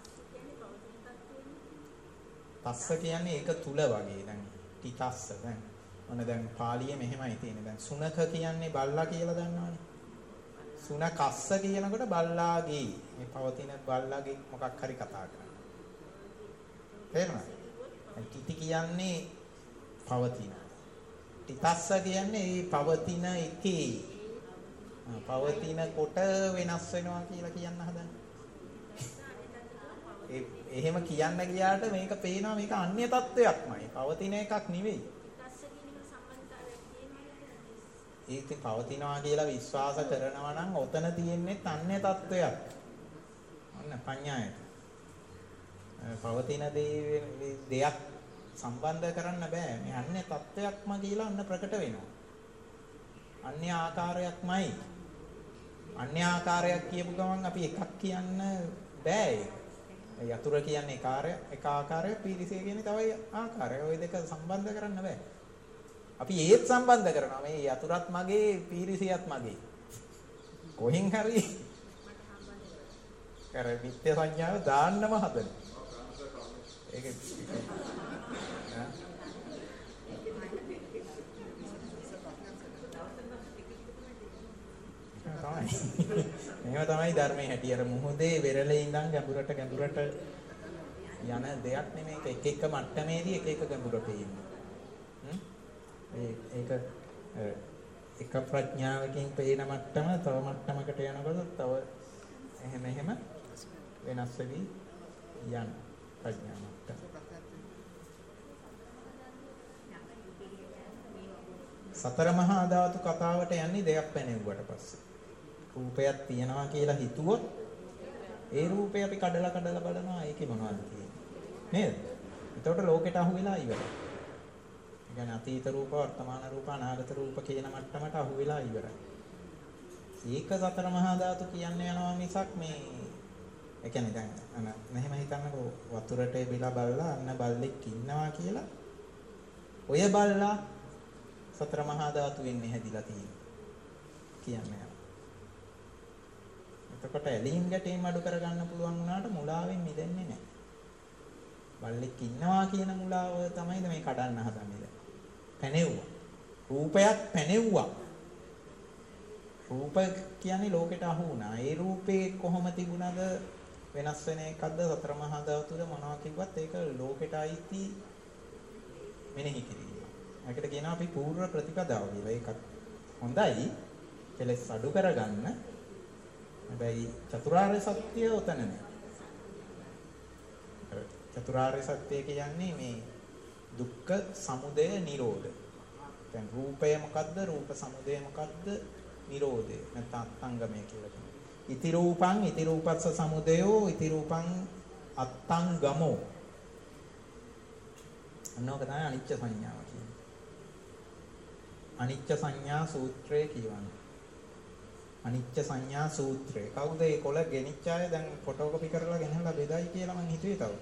තස්ස කියන්නේ ඒක තුල වගේ. දැන් තිතස්ස දැන් මොන දැන් පාලියේ මෙහෙමයි තියෙන්නේ. දැන් සුනඛ කියන්නේ බල්ලා කියලා දන්නවනේ. සුනකස්ස කියනකොට බල්ලාගේ මේ පවතින බල්ලාගේ මොකක් හරි කතා කරනවා. තේරුණාද? තිති කියන්නේ පවතින. තිතස්ස කියන්නේ මේ පවතින එකේ පවතින කොට වෙනස් වෙනවා කියලා කියන්න හදන්නේ. එහෙම කියන්න ගියාට මේක පේනවා මේක අන්‍ය තත්වයක්මයි. පවතින එකක් නෙවෙයි. ඒක පවතිනවා කියලා විශ්වාස කරනවා නම් ඔතන තියෙන්නේ අන්‍ය තත්වයක්. ඔන්න පඤ්ඤායත. පවතින දෙයක් සම්බන්ධ කරන්න බෑ. මේ අන්‍ය තත්වයක්ම කියලා ඔන්න ප්‍රකට වෙනවා. අන්‍ය ආකාරයක්මයි. අන්‍ය ආකාරයක් කියපු ගමන් අපි එකක් කියන්න බෑ ඒක. යතුර කියන්නේ එක ආකාරයක්, පීරිසිය කියන්නේ තව ආකාරයක්. ওই දෙක සම්බන්ධ කරන්න බෑ. අපි ඒත් සම්බන්ධ කරනවා. මේ යතුරත් මගේ, පීරිසියත් මගේ. කොහෙන් හරි කර විත්‍ය සංඥාව දාන්නම හදන. ඒක මේව තමයි ධර්මයේ හැටි. අර මුහුදේ වෙරළේ ඉඳන් ගැඹුරට යන දෙයක් නෙමෙයි. එක එක මට්ටමේදී එක එක ගැඹුරට එන්නේ. ඒක එක ප්‍රඥාවකින් පේන මට්ටම තව මට්ටමකට යනකොට තව එහෙම වෙනස් වෙවි යන ප්‍රඥා මට්ටම. සතර මහා ධාතු කතාවට යන්නේ දෙයක් පැනෙව්වට පස්සේ. රූපයක් තියනවා කියලා හිතුවොත් ඒ රූපේ අපි කඩලා බලනවා ඒකේ මොනවද තියෙන්නේ නේද? එතකොට ලෝකෙට අහු වෙලා ඉවරයි. يعني අතීත රූප වර්තමාන රූප අනාගත රූප කියන මට්ටමට අහු වෙලා ඉවරයි. ඒක සතර මහා ධාතු කියන්නේ යනවා මිසක් මේ ඒ කියන්නේ දැන් මෙහෙම හිතන්නකෝ වතුරට බිලා බලලා අන්න බල්ලෙක් ඉන්නවා කියලා ඔය බල්ලා සතර මහා ධාතු වෙන්නේ හැදිලා තියෙන්නේ කියන්නේ. එතකොට ඇලීම් ගැටීම් අඩු කරගන්න පුළුවන් වුණාට මුලාවෙන් මිදෙන්නේ නැහැ. බල්ලෙක් ඉන්නවා කියන මුලාව තමයි මේ කඩන්න හදන්නේ. පැනෙව්වා. රූපයක් පැනෙව්වා. රූප කියන්නේ ලෝකෙට අහු වුණා. ඒ රූපේ කොහොම තිබුණද වෙනස් වෙන එකක්ද සතර මහා ධාතුද මොනවා කිව්වත් ඒක ලෝකෙට අයිති මෙනෙහි කිරීම. ඒකට කියනවා අපි පූර්ව ප්‍රතිපදාව කියලා. ඒකත් හොඳයි. කෙලස් අඩු කරගන්න. හැබැයි චතුරාර්ය සත්‍ය උතන නෑ. චතුරාර්ය සත්‍ය කියන්නේ මේ දුක්ඛ සමුදය නිරෝධ. දැන් රූපය මොකද්ද? රූප සමුදය මොකද්ද? නිරෝධය. නැත්නම් අත්ංගමය කියලා කියනවා. ඉති රූපං ඉති රූපස්ස සමුදයෝ ඉති රූපං අත්ංගමෝ. අන්නෝක තමයි අනිච්ච සංඥාව කියන්නේ. අනිච්ච සංඥා සූත්‍රය කියවන්නේ. අනිච්ච සංඥා සූත්‍රය. කවුද ඒ කොළ ගෙනිච්ච අය දැන් ෆොටෝකොපි කරලා ගෙනහලා බෙදයි කියලා මං හිතුවේ තව.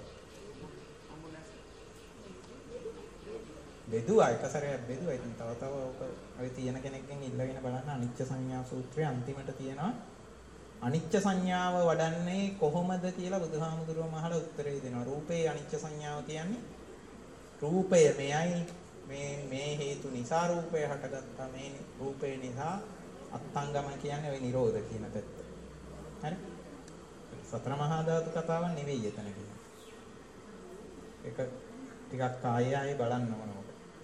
බෙදුවා එක සැරයක් බෙදුවා. ඉතින් තව ඔක ඔය තියෙන කෙනෙක්ගෙන් ඉල්ලගෙන බලන්න අනිච්ච සංඥා සූත්‍රයේ අන්තිමට තියෙනවා අනිච්ච සංඥාව වඩන්නේ කොහොමද කියලා බුදුහාමුදුරුවෝ මහලා උත්තරේ දෙනවා. රූපේ අනිච්ච සංඥාව කියන්නේ රූපය මෙයයි මේ හේතු නිසා රූපය හටගත්තා. මේ රූපේ නිසා අත්ංගම කියන්නේ ওই නිරෝධ කියන පැත්ත. හරි? සතර මහා ධාතු කතාවක් නෙවෙයි එතන කියන්නේ. ඒක ටිකක් ආයෙ බලන්න ඕන.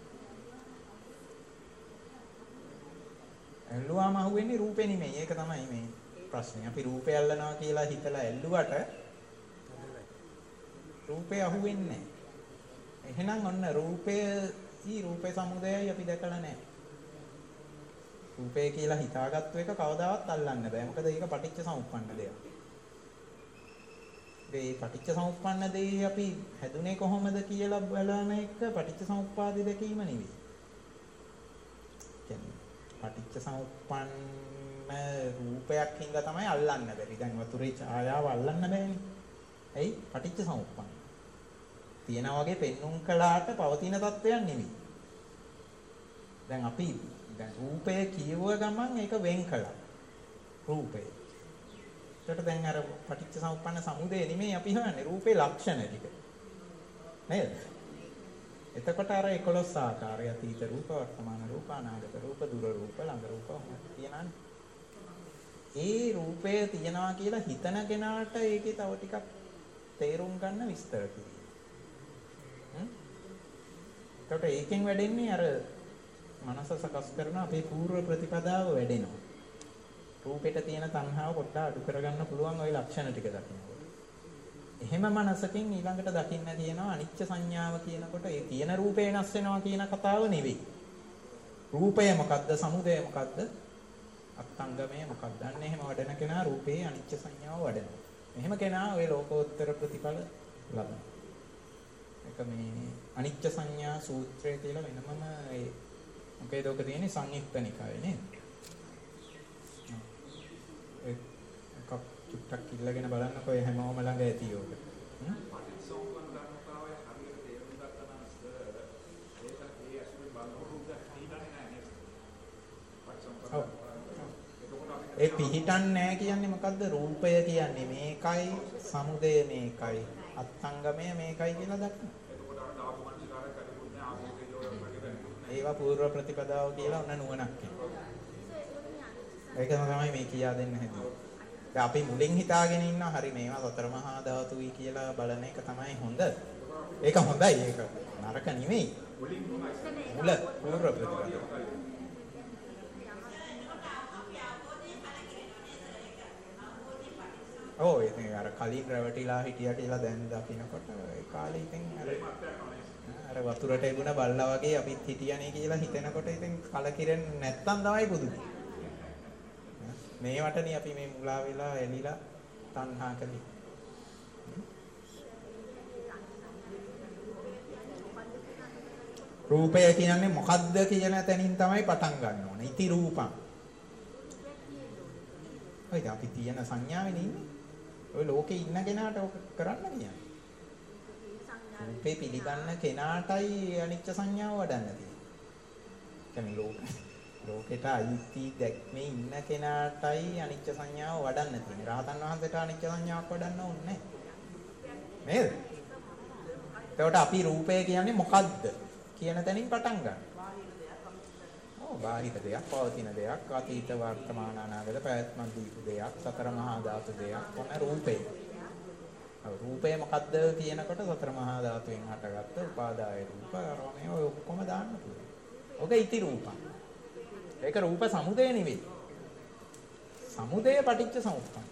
ඇල්ලුවාම අහුවෙන්නේ රූපේ නෙමෙයි. ඒක තමයි මේ ප්‍රශ්නේ. අපි රූපය අල්ලනවා කියලා හිතලා ඇල්ලුවට රූපේ අහුවෙන්නේ නැහැ. එහෙනම් ඔන්න රූපේ සමුදයයි අපි දැකලා නැහැ. රූපේ කියලා හිතාගත්තු එක කවදාවත් අල්ලන්න බෑ. මොකද ඒක පටිච්ච සමුප්පන්න දෙයක්. මේ පටිච්ච සමුප්පන්න දෙය අපි හැදුනේ කොහොමද කියලා බලන එක පටිච්ච සමුප්පාදේ දැකීම නෙවෙයි. කියන්නේ පටිච්ච සමුප්පන්න රූපයක් හින්දා තමයි අල්ලන්න බැරි. දැන් වතුරේ ඡායාව අල්ලන්න බෑනේ. ඇයි? පටිච්ච සමුප්පන්න. තියනා වගේ පෙන්눔 කළාට පවතින තත්වයක් නෙවෙයි. දැන් අපි දැන් රූපය කියව ගමන් ඒක වෙන් කළා. රූපය. ඒකට දැන් අර පටිච්ච සමුප්පන්න සමුදය නෙමෙයි අපි හොයන්නේ රූපේ ලක්ෂණ ටික. නේද? එතකොට අර 11 ආකාරය අතීත රූප, වර්තමාන රූප, අනාගත රූප, දුර රූප, ළඟ රූප තියෙනවානේ. ඒ රූපය තියනවා කියලා හිතන කෙනාට ඒකේ තව ටිකක් තේරුම් ගන්න විස්තර කිරීම. එතකොට ඒකෙන් වැඩෙන්නේ අර මනස සකස් කරන අපේ පූර්ව ප්‍රතිපදාව වැඩෙනවා. රූපෙට තියෙන තණ්හාව පොඩ්ඩක් අඩු කරගන්න පුළුවන් ওই ලක්ෂණ ටික දකිනකොට. එහෙම මනසකින් ඊළඟට දකින්න තියෙනවා අනිච්ච සංඥාව කියනකොට ඒ තියෙන රූපේ වෙනස් වෙනවා කියන කතාව නෙවෙයි. රූපය මොකද්ද? සමුදය මොකද්ද? අත්ංගමය මොකක්ද? අන්න එහෙම වඩන කෙනා රූපේ අනිච්ච සංඥාව වඩනවා. එහෙම කෙනා ওই ලෝකෝත්තර ප්‍රතිඵල ලබනවා. ඒක මේ අනිච්ච සංඥා සූත්‍රය කියලා වෙනමම ඒ මොකේද ඔක තියෙන්නේ සංයුක්ත නිකායේ නේද? එකක් චුට්ටක් ඉල්ලගෙන බලන්නකෝ හැමෝම ළඟ ඇති යෝග. ඒ පිහිටන්නේ නැහැ කියන්නේ මොකද්ද? රූපය කියන්නේ මේකයි, සමුදය මේකයි, අත්ංගමය මේකයි කියලා දක්වනවා. ඒවා පූර්ව ප්‍රතිපදාව කියලා ඔන්න නුවණක් කියනවා. ඒක තමයි මේ කියා දෙන්න හැදුවේ. දැන් අපි මුලින් හිතාගෙන ඉන්නවා හරි මේවා සතර මහා ධාතුයි කියලා බලන එක තමයි හොඳ. ඒක හොඳයි. ඒක නරක නෙමෙයි. මුල පූර්ව ප්‍රතිපදාව. ඔව් ඉතින් අර කලින් රැවටිලා හිටියා කියලා දැන් දකින්නකොට ඒ කාලේ ඉතින් අර වතුරට එගුණ බල්ලා වගේ අපිත් හිටියනේ කියලා හිතෙනකොට ඉතින් කලකිරෙන්නේ නැත්තම් තමයි පුදුම. මේවටනේ අපි මේ මුලා වෙලා එලිලා තණ්හා කළේ. රූපය කියන්නේ මොකද්ද කියන තැනින් තමයි පටන් ගන්න ඕනේ. ඉති රූපං. ඔය අපි තියෙන සංඥාවෙනේ ඉන්නේ. ඔය ලෝකේ ඉන්න කෙනාට ඔක කරන්න කියන්නේ. රූපේ පිළිගන්න කෙනාටයි අනිච්ච සංඥාව වඩන්න තියෙන්නේ. කියන්නේ ලෝකෙට අයිති දැක්මේ ඉන්න කෙනාටයි අනිච්ච සංඥාව වඩන්න තියෙන්නේ. රහතන් වහන්සේට අනිච්ච සංඥාවක් වඩන්න ඕනේ නැහැ. නේද? එතකොට අපි රූපය කියන්නේ මොකද්ද කියන තැනින් පටන් ගන්න. බාහිර දෙයක්, පවතින දෙයක්, අතීත වර්තමාන අනාගත පැවැත්මක් දීපු දෙයක්, සතර මහා ධාතු දෙයක් කොන රූපේ. රූපය මොකද්ද කියනකොට සතර මහා ධාතුවෙන් හටගත්ත උපාදාය රූප රෝමේ ඔය ඔක්කොම දාන්න පුළුවන්. ඔක ඉති රූපං. ඒක රූප සමුදය නෙවෙයි. සමුදය පටිච්ච සමුප්පන්න.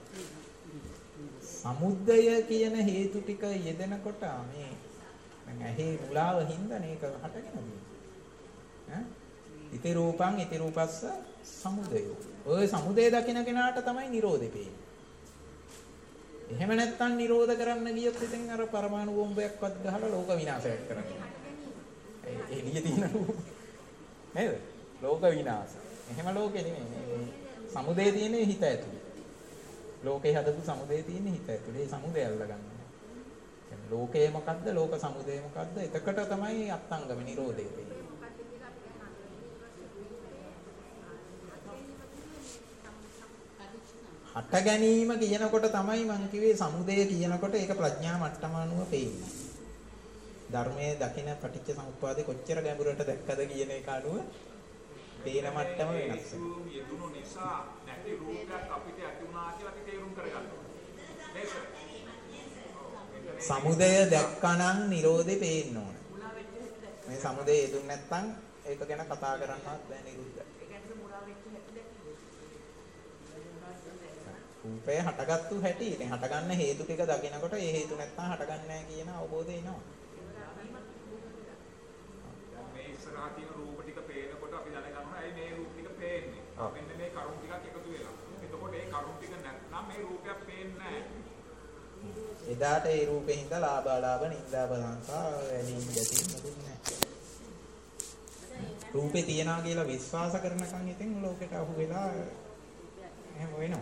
සමුදය කියන හේතු ටික යෙදෙනකොට මේ දැන් ඇහි මුලාව හින්දා මේක හටගෙන ඈ ඉති රූපං ඉති රූපස්ස සමුදය. ඔය සමුදය දකින කෙනාට තමයි නිරෝධේ පේන්නේ. එහෙම නැත්තම් නිරෝධ කරන්න ගියොත් ඉතින් අර පරමාණු බෝම්බයක්වත් ගහලා ලෝක විනාශයක් කරන්නේ. එළිය තියෙන රූප නේද? ලෝක විනාශ. එහෙම ලෝකෙ නෙමෙයි. මේ සමුදය තියෙන්නේ හිත ඇතුලේ. ලෝකේ හදපු සමුදය තියෙන්නේ හිත ඇතුලේ. ඒ සමුදය අල්ලගන්න. කියන්නේ ලෝකය මොකද්ද? ලෝක සමුදය මොකද්ද? එතකොට තමයි අත්ංගම නිරෝධය වෙන්නේ. හට ගැනීම කියනකොට තමයි මම කිව්වේ සමුදය කියනකොට ඒක ප්‍රඥා මට්ටම අනුව පේන්නේ. ධර්මයේ දකින පටිච්ච සමුප්පාදේ කොච්චර ගැඹුරට දැක්කද කියන එක අනුව පේන මට්ටම වෙනස් වෙනවා. යෙදුණු නිසා නැති රූපයක් අපිට ඇති වුණා කියලා අපි තේරුම් කරගන්න ඕනේ. සමුදය දැක්කනම් නිරෝධේ පේන්න ඕන. මේ සමුදය යෙදුන් නැත්නම් ඒක ගැන කතා කරන්නවත් බෑ නිරුද්ධයි. රූපය හටගත්තු හැටි ඉතින් හටගන්න හේතු ටික දකිනකොට ඒ හේතු නැත්නම් හටගන්නේ නැහැ කියන අවබෝධය එනවා. මේ ඉස්සරහා තියෙන රූප ටික පේනකොට අපි දැනගන්නවා ඇයි මේ රූප ටික පේන්නේ. මෙන්න මේ කරුණු ටිකක් එකතු වෙලා. එතකොට ඒ කරුණු ටික නැත්නම් මේ රූපයක් පේන්නේ නැහැ. එදාට ඒ රූපේ හින්දා ලාභාලාභ නින්දා ප්‍රශංසා ඇලීම් ගැටීම් මොකුත් නැහැ. රූපේ තියනවා කියලා විශ්වාස කරනකන් ඉතින් ලෝකෙට අහු වෙලා එහෙම වෙනවා.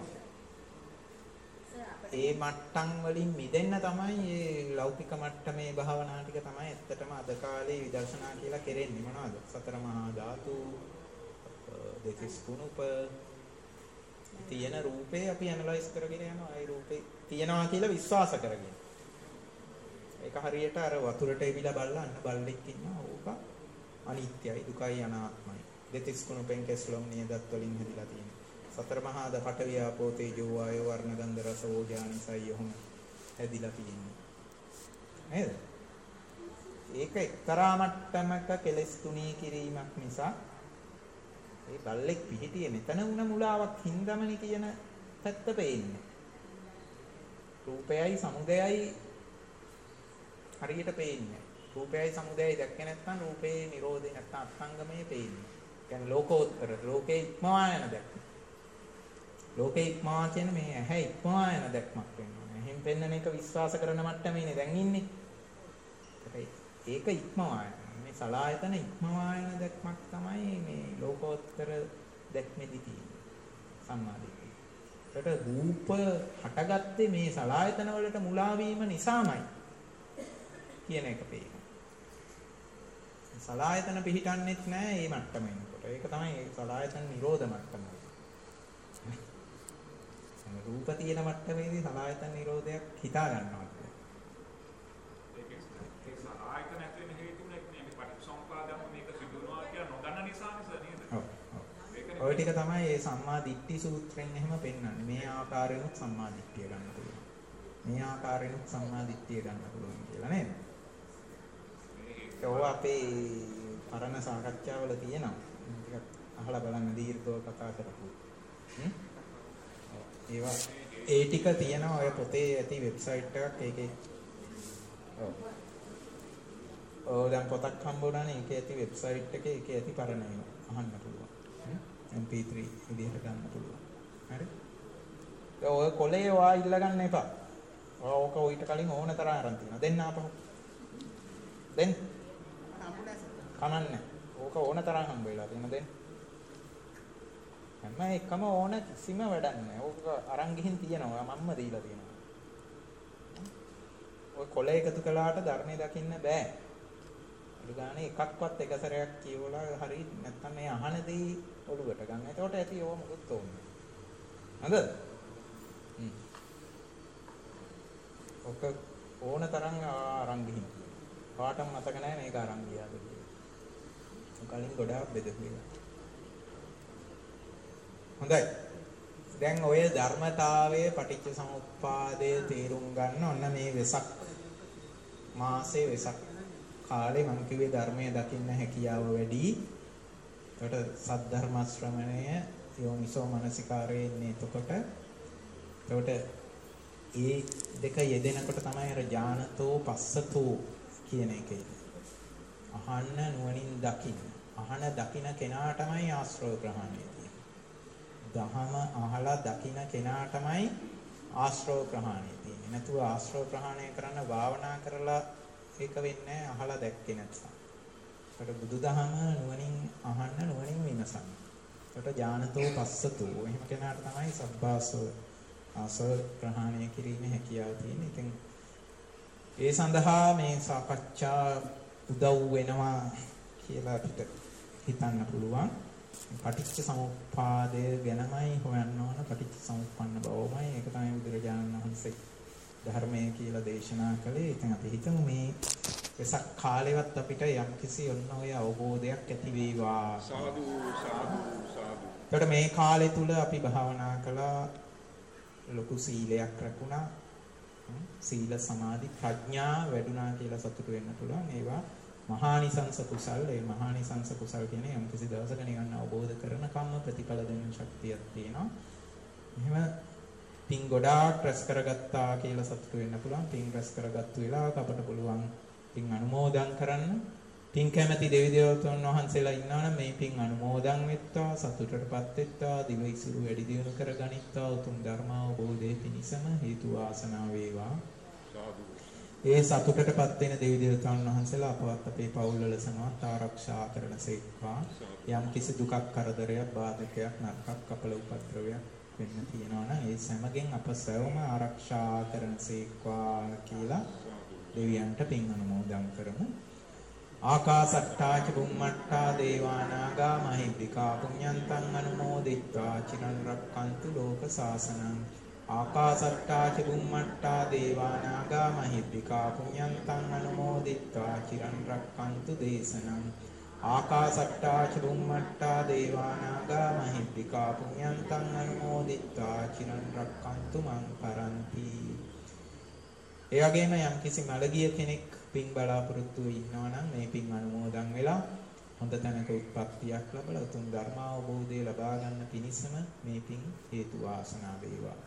ඒ මට්ටම් වලින් මිදෙන්න තමයි මේ ලෞකික මට්ටමේ භාවනා ටික තමයි ඇත්තටම අද කාලේ විදර්ශනා කියලා කෙරෙන්නේ මොනවද? සතර මහා ධාතු, දෙතිස් කුණුප තියෙන රූපේ අපි ඇනලයිස් කරගෙන යනවා. ඒ රූපේ තියනවා කියලා විශ්වාස කරගෙන. ඒක හරියට අර වතුරට එවිලා බලන්න බල්ලෙක් ඉන්නවා. ඕක අනිත්‍යයි, දුකයි, අනාත්මයි. දෙතිස් කුණුපෙන් කෙස්ලොම් නියදත් වලින් හැදිලා තියෙනවා. සතර මහා ද පඨවි ආපෝ තේජෝ වායෝ වර්ණ ගන්ධ රස ඕජානිසයි යොහුම හැදිලා තියෙන්නේ නේද? ඒක එක්තරා මට්ටමක කෙලස් තුනී කිරීමක් නිසා ඒ බල්ලෙක් පිහිටියේ මෙතන උන මුලාවක් හින්දමනි කියන පැත්ත පේන්නේ. රූපයයි සමුදයයි හරියට පේන්නේ. රූපයයි සමුදයයි දැක්කේ නැත්නම් රූපේ නිරෝධේ නැත්නම් අත්ංගමයේ පේන්නේ. කියන්නේ ලෝකෝත්තර ලෝකේ ඉක්මවා යන දැක්ම. ලෝකේ ඉක්මවා කියන මේ ඇහැ ඉක්මවා යන දැක්මක් වෙනවා. එහෙන් පෙන්නන එක විශ්වාස කරන මට්ටමේනේ දැන් ඉන්නේ. ඒක ඉක්මවා යන. මේ සලායතන ඉක්මවා යන දැක්මක් තමයි මේ ලෝකෝත්තර දැක්මේදී තියෙන්නේ. සම්මාදිට්ඨිය. ඒකට රූප හටගත්තේ මේ සලායතන වලට මුලා වීම නිසාමයි කියන එක පේනවා. සලායතන පිහිටන්නේත් නැහැ මේ මට්ටමෙන්කොට. ඒක තමයි සලායතන නිරෝධ මට්ටම. රූප තියෙන මට්ටමේදී සලායතන නිරෝධයක් හිතා ගන්නවා. ඒක සලායතන ඇතුලේ හේතුනේ මේ පටිච්චසමුප්පාදම මේක සිදුවනවා කියලා නොදන්න නිසා නේද? ඔව්. ඔය ටික තමයි මේ සම්මා දිට්ඨි සූත්‍රයෙන් එහෙම පෙන්වන්නේ. මේ ආකාරයෙන්ුත් සම්මා දිට්ඨිය ගන්න පුළුවන්. මේ ආකාරයෙන්ුත් සම්මා දිට්ඨිය ගන්න පුළුවන් කියලා නේද? ඒක අපේ පරණ සාකච්ඡාවල තියෙනවා. ටිකක් අහලා බලන්න දීර්ඝව කතා කරපු. ඒවා ඒ ටික තියෙනවා ඔය පොතේ ඇති වෙබ්සයිට් එකක් ඒකේ. ඔව් දැන් පොතක් හම්බ වුණානේ ඒකේ ඇති වෙබ්සයිට් එකේ ඒකේ ඇති පරණ ඒවා අහන්න පුළුවන්. MP3 විදිහට ගන්න පුළුවන්. හරි? ඔය කොලේ ඔයා ඉල්ල ගන්න එපා. ඕක ඔයිට කලින් ඕන තරම් අරන් තියෙනවා. දෙන්න ආපහු. දෙන්න. කනන්නේ. ඕක ඕන තරම් හම්බ වෙලා තියෙන දෙන්න. හැම එකම ඕන කිසිම වැඩක් නැහැ. ඕක අරන් ගිහින් තියනවා. මම්ම දීලා තියෙනවා. ඔය කොළ එකතු කළාට ධර්මයේ දකින්න බෑ. ඒ ගානේ එකක්වත් එක සැරයක් කියවලා හරි නැත්තම් මේ අහන දේ ඔළුවට ගන්න. එතකොට ඇති ඕව මොකුත් ඕනේ. හරිද? ඔක ඕන තරම් අරන් ගිහින්. කාටම මතක නැහැ මේක අරන් ගියාද කියලා. කලින් ගොඩාක් බෙදලා. හොඳයි. දැන් ඔය ධර්මතාවයේ පටිච්ච සමුප්පාදයේ තේරුම් ගන්න ඔන්න මේ වෙසක් මාසේ වෙසක් කාලේ මම කිව්වේ ධර්මයේ දකින්න හැකියාව වැඩි. ඒකට සද්ධර්ම ශ්‍රවණය යෝනිසෝ මනසිකාරයේ ඉන්නේ එතකොට. ඒකට ඒ දෙක යෙදෙනකොට තමයි අර ඥානතෝ පස්සතෝ කියන එකේ. අහන්න නුවණින් දකින්න. අහන දකින්න කෙනා තමයි ආශ්‍රව ග්‍රහණය තියෙන්නේ. දහම අහලා දකින්න කෙනා තමයි ආශ්‍රව ග්‍රහණය තියෙන්නේ. නැතුව ආශ්‍රව ග්‍රහණය කරන්න භාවනා කරලා ඒක වෙන්නේ අහලා දැක්කේ නැත්නම්. ඒකට බුදුදහම නුවණින් අහන්න නුවණින් විමසන්න. ඒකට ඥානතෝ පස්සතෝ. එහෙම කෙනාට තමයි සබ්බාසෝ ආශ්‍රව ග්‍රහණය කිරීමේ හැකියාව තියෙන්නේ. ඉතින් ඒ සඳහා මේ සාකච්ඡා උදව් වෙනවා කියලා අපිට හිතන්න පුළුවන්. පටිච්ච සමුප්පාදය ගැනමයි හොයන්න ඕන. පටිච්ච සමුප්පන්න බවමයි. ඒක තමයි බුදුරජාණන් වහන්සේ ධර්මයේ කියලා දේශනා කළේ. ඉතින් අපි හිතමු මේ වෙසක් කාලෙවත් අපිට යම්කිසි ඔන්න ඔය අවබෝධයක් ඇති වේවා. සාදු සාදු සාදු. ඒකට මේ කාලය තුල අපි භාවනා කළා. ලොකු සීලයක් රැකුණා. සීල සමාධි ප්‍රඥා වැඩුණා කියලා සතුටු වෙන්න පුළුවන්. ඒවා මහානිසංස කුසල්. ඒ මහානිසංස කුසල් කියන්නේ යම් කිසි දවසක නිවන් අවබෝධ කරන කම්ම ප්‍රතිඵල දෙන ශක්තියක් තියෙනවා. එහෙම පින් ගොඩාක් රැස් කරගත්තා කියලා සතුටු වෙන්න පුළුවන්. පින් රැස් කරගත්තු වෙලාවක අපට පුළුවන් පින් අනුමෝදන් කරන්න. පින් කැමැති දෙවි දේවතුන් වහන්සේලා ඉන්නවනම් මේ පින් අනුමෝදන් වෙත්වා, සතුටටපත් වෙත්වා, දිව ඉසුරු වැඩි දියුණු කරගනිත්වා, උතුම් ධර්ම අවබෝධයේ පිණිසම හේතු වාසනා වේවා. ඒ සතුටටපත් වෙන දෙවි දේවතුන් වහන්සේලා අපවත් අපේ පවුල් වල සමවත් ආරක්ෂා කරනසේක්වා. යම් කිසි දුකක්, කරදරයක්, බාධකයක්, නරකක්, අපල උපද්‍රවයක් වෙන්න තියනවා නම් ඒ සෑමගෙන් අප සැවම ආරක්ෂා කරනසේක්වා කියලා දෙවියන්ට පින් අනුමෝදන් කරමු. ආකාසට්ටා ච බුම්මට්ටා දේවානාගා මහිද්దికා පුඤ්ඤන්තං අනුමෝදිත්වා චිරන් රක්칸තු ලෝක සාසනං. ආකාසට්ටා ච බුම්මට්ටා දේවානාගා මහිද්దికා පුඤ්ඤන්තං අනුමෝදිත්වා චිරන් රක්칸තු දේශනං. ආකාසට්ටා ච බුම්මට්ටා දේවානාගා මහිද්దికා පුඤ්ඤන්තං අනුමෝදිත්වා චිරන් රක්칸තු මං පරන්ති. ඒ වගේම යම් කිසි මළගිය කෙනෙක් පින් බලාපොරොත්තු ඉන්නවා නම් මේ පින් අනුමෝදන් වෙලා හොඳ තැනක උත්පත්තියක් ලැබලා උතුම් ධර්ම අවබෝධය ලබා ගන්න පිණිසම මේ පින් හේතු වාසනා වේවා.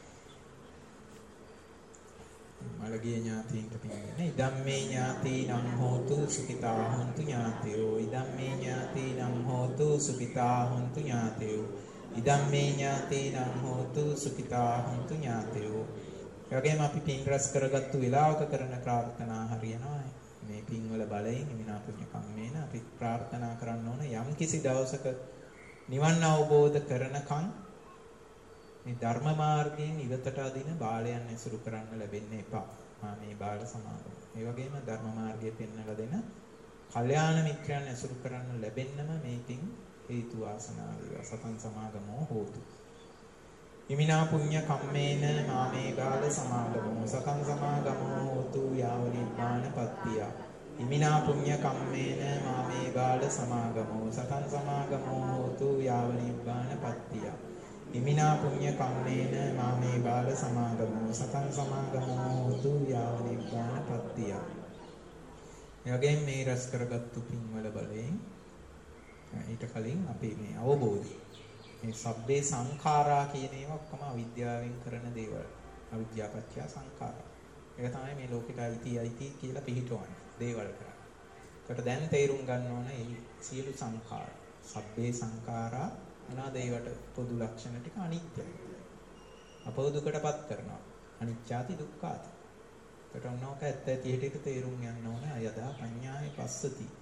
මළගිය ඥාතීන්ට පින් දෙන්න. ඉදම්මේ ඥාතීනම් හෝතු සුඛිතා හොන්තු ඥාතයෝ. ඉදම්මේ ඥාතීනම් හෝතු සුඛිතා හොන්තු ඥාතයෝ. ඉදම්මේ ඥාතීනම් හෝතු සුඛිතා හොන්තු ඥාතයෝ. ඒ වගේම අපි පින් රැස් කරගත්තු වෙලාවක කරන ප්‍රාර්ථනා හරියනවා. මේ පින් වල බලයෙන් හිමිනා පුණ්‍ය කම්මේන අපි ප්‍රාර්ථනා කරන්න ඕන යම් කිසි දවසක නිවන් අවබෝධ කරනකන් මේ ධර්ම මාර්ගයෙන් ඉවතට අදින බාලයන් ඇසුරු කරන්න ලැබෙන්න එපා. මේ බාල සමාගම. ඒ වගේම ධර්ම මාර්ගයේ පෙන්වලා දෙන කල්යාණ මිත්‍රයන් ඇසුරු කරන්න ලැබෙන්නම මේ පින් හේතු වාසනා වේවා. සතන් සමාගමෝ හෝතු. ඉමිනා පුඤ්ඤ කම්මේන මාමේ බාල සමාගමෝ සතං සමාගමෝ හෝතු යාව නිබ්බානපත්තිය. ඉමිනා පුඤ්ඤ කම්මේන මාමේ බාල සමාගමෝ සතං සමාගමෝ හෝතු යාව නිබ්බානපත්තිය. ඉමිනා පුඤ්ඤ කම්මේන මාමේ බාල සමාගමෝ සතං සමාගමෝ හෝතු යාව නිබ්බානපත්තිය. එවැගේම මේ රැස් කරගත්තු පින්වල බලයෙන් ඊට කලින් අපි මේ අවබෝධය මේ සබ්බේ සංඛාරා කියන ඒවා ඔක්කොම අවිද්‍යාවෙන් කරන දේවල්. අවිද්‍යාපච්චය සංඛාරා. ඒක තමයි මේ ලෝකෙට අයිති කියලා පිළිටවන්නේ. දේවල් කරන්නේ. ඒකට දැන් තේරුම් ගන්න ඕන මේ සියලු සංඛාර. සබ්බේ සංඛාරා මොනවාද ඒවට පොදු ලක්ෂණ ටික අනිත්‍යයි. අපව දුකටපත් කරනවා. අනිච්චාති දුක්ඛාති. ඒකට ඔන්නෝක ඇත්ත ඇති හැටියට තේරුම් යන්න ඕන. යදා පඤ්ඤාය පස්සති.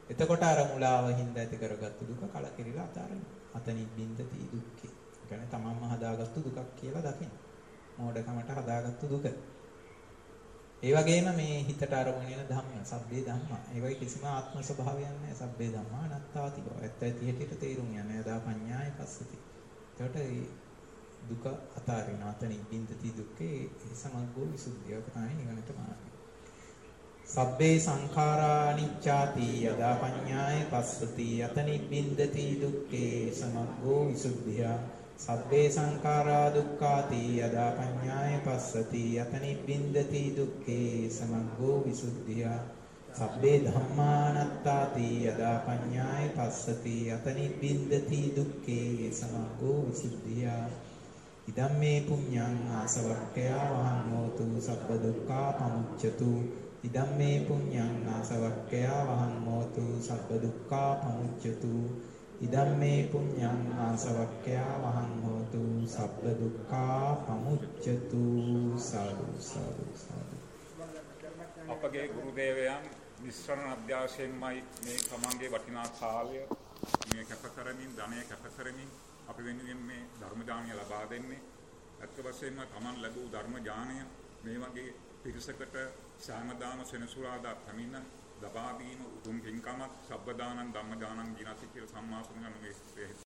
එතකොට අර මුලාව හින්දා ඇති කරගත්තු දුක කලකිරිලා අතාරිනවා. අතනින් බින්දති දුක්ඛේ. ඒ කියන්නේ තමන්ම හදාගත්තු දුකක් කියලා දකින්න. මෝඩකමට හදාගත්තු දුක. ඒ වගේම මේ හිතට අරමුණ වෙන ධම්ම, සබ්බේ ධම්මා. ඒවයි කිසිම ආත්ම ස්වභාවයක් නැහැ. සබ්බේ ධම්මා අනාත්තාති බව. ඇත්ත ඇති හැටියට තේරුම් යන යදා පඤ්ඤාය පස්සති. එතකොට මේ දුක අතාරින අතනින් බින්දති දුක්ඛේ සමග්ගෝ විසුද්ධියක තමයි නිවනට මාර්ගය. සබ්බේ සංඛාරා අනිච්චාති යදා පඤ්ඤාය පස්සති අතනින් බින්දති දුක්ඛේ සමග්ගෝ විසුද්ධිය. සබ්බේ සංඛාරා දුක්ඛාති යදා පඤ්ඤාය පස්සති අතනින් බින්දති දුක්ඛේ සමග්ගෝ විසුද්ධිය. සබ්බේ ධම්මානත්තාති යදා පඤ්ඤාය පස්සති අතනින් බින්දති දුක්ඛේ සමග්ගෝ විසුද්ධිය. ඉදම්මේ පුඤ්ඤං ආසවක්ඛයා වහං හෝතු සබ්බ දුක්ඛා පමුච්ඡතු. ඉදම්මේ පුඤ්ඤං ආසවක්ඛයා වහං හෝතු සබ්බ දුක්ඛා පමුච්ඡතු. ඉදම්මේ පුඤ්ඤං ආසවක්ඛයා වහං හෝතු සබ්බ දුක්ඛා පමුච්ඡතු. සාදු සාදු සාදු. අපගේ ගුරු දේවයන් නිස්සරණ අධ්‍යාශයෙන්මයි මේ තමන්ගේ වටිනා කාලය මේ කැප කරමින් ධනය කැප කරමින් අපි වෙනුවෙන් මේ ධර්ම දානය ලබා දෙන්නේ. අත්ක වශයෙන්ම තමන් ලැබූ ධර්ම ඥානය මේ වගේ පිරිසකට සෑමදාම සෙනසුරාදා පැමිණ ලබා දීම උතුම් පින්කමක්. සබ්බ දානං ධම්ම දානං ජිනති කියලා සම්මා සම්බුදුන් වහන්සේ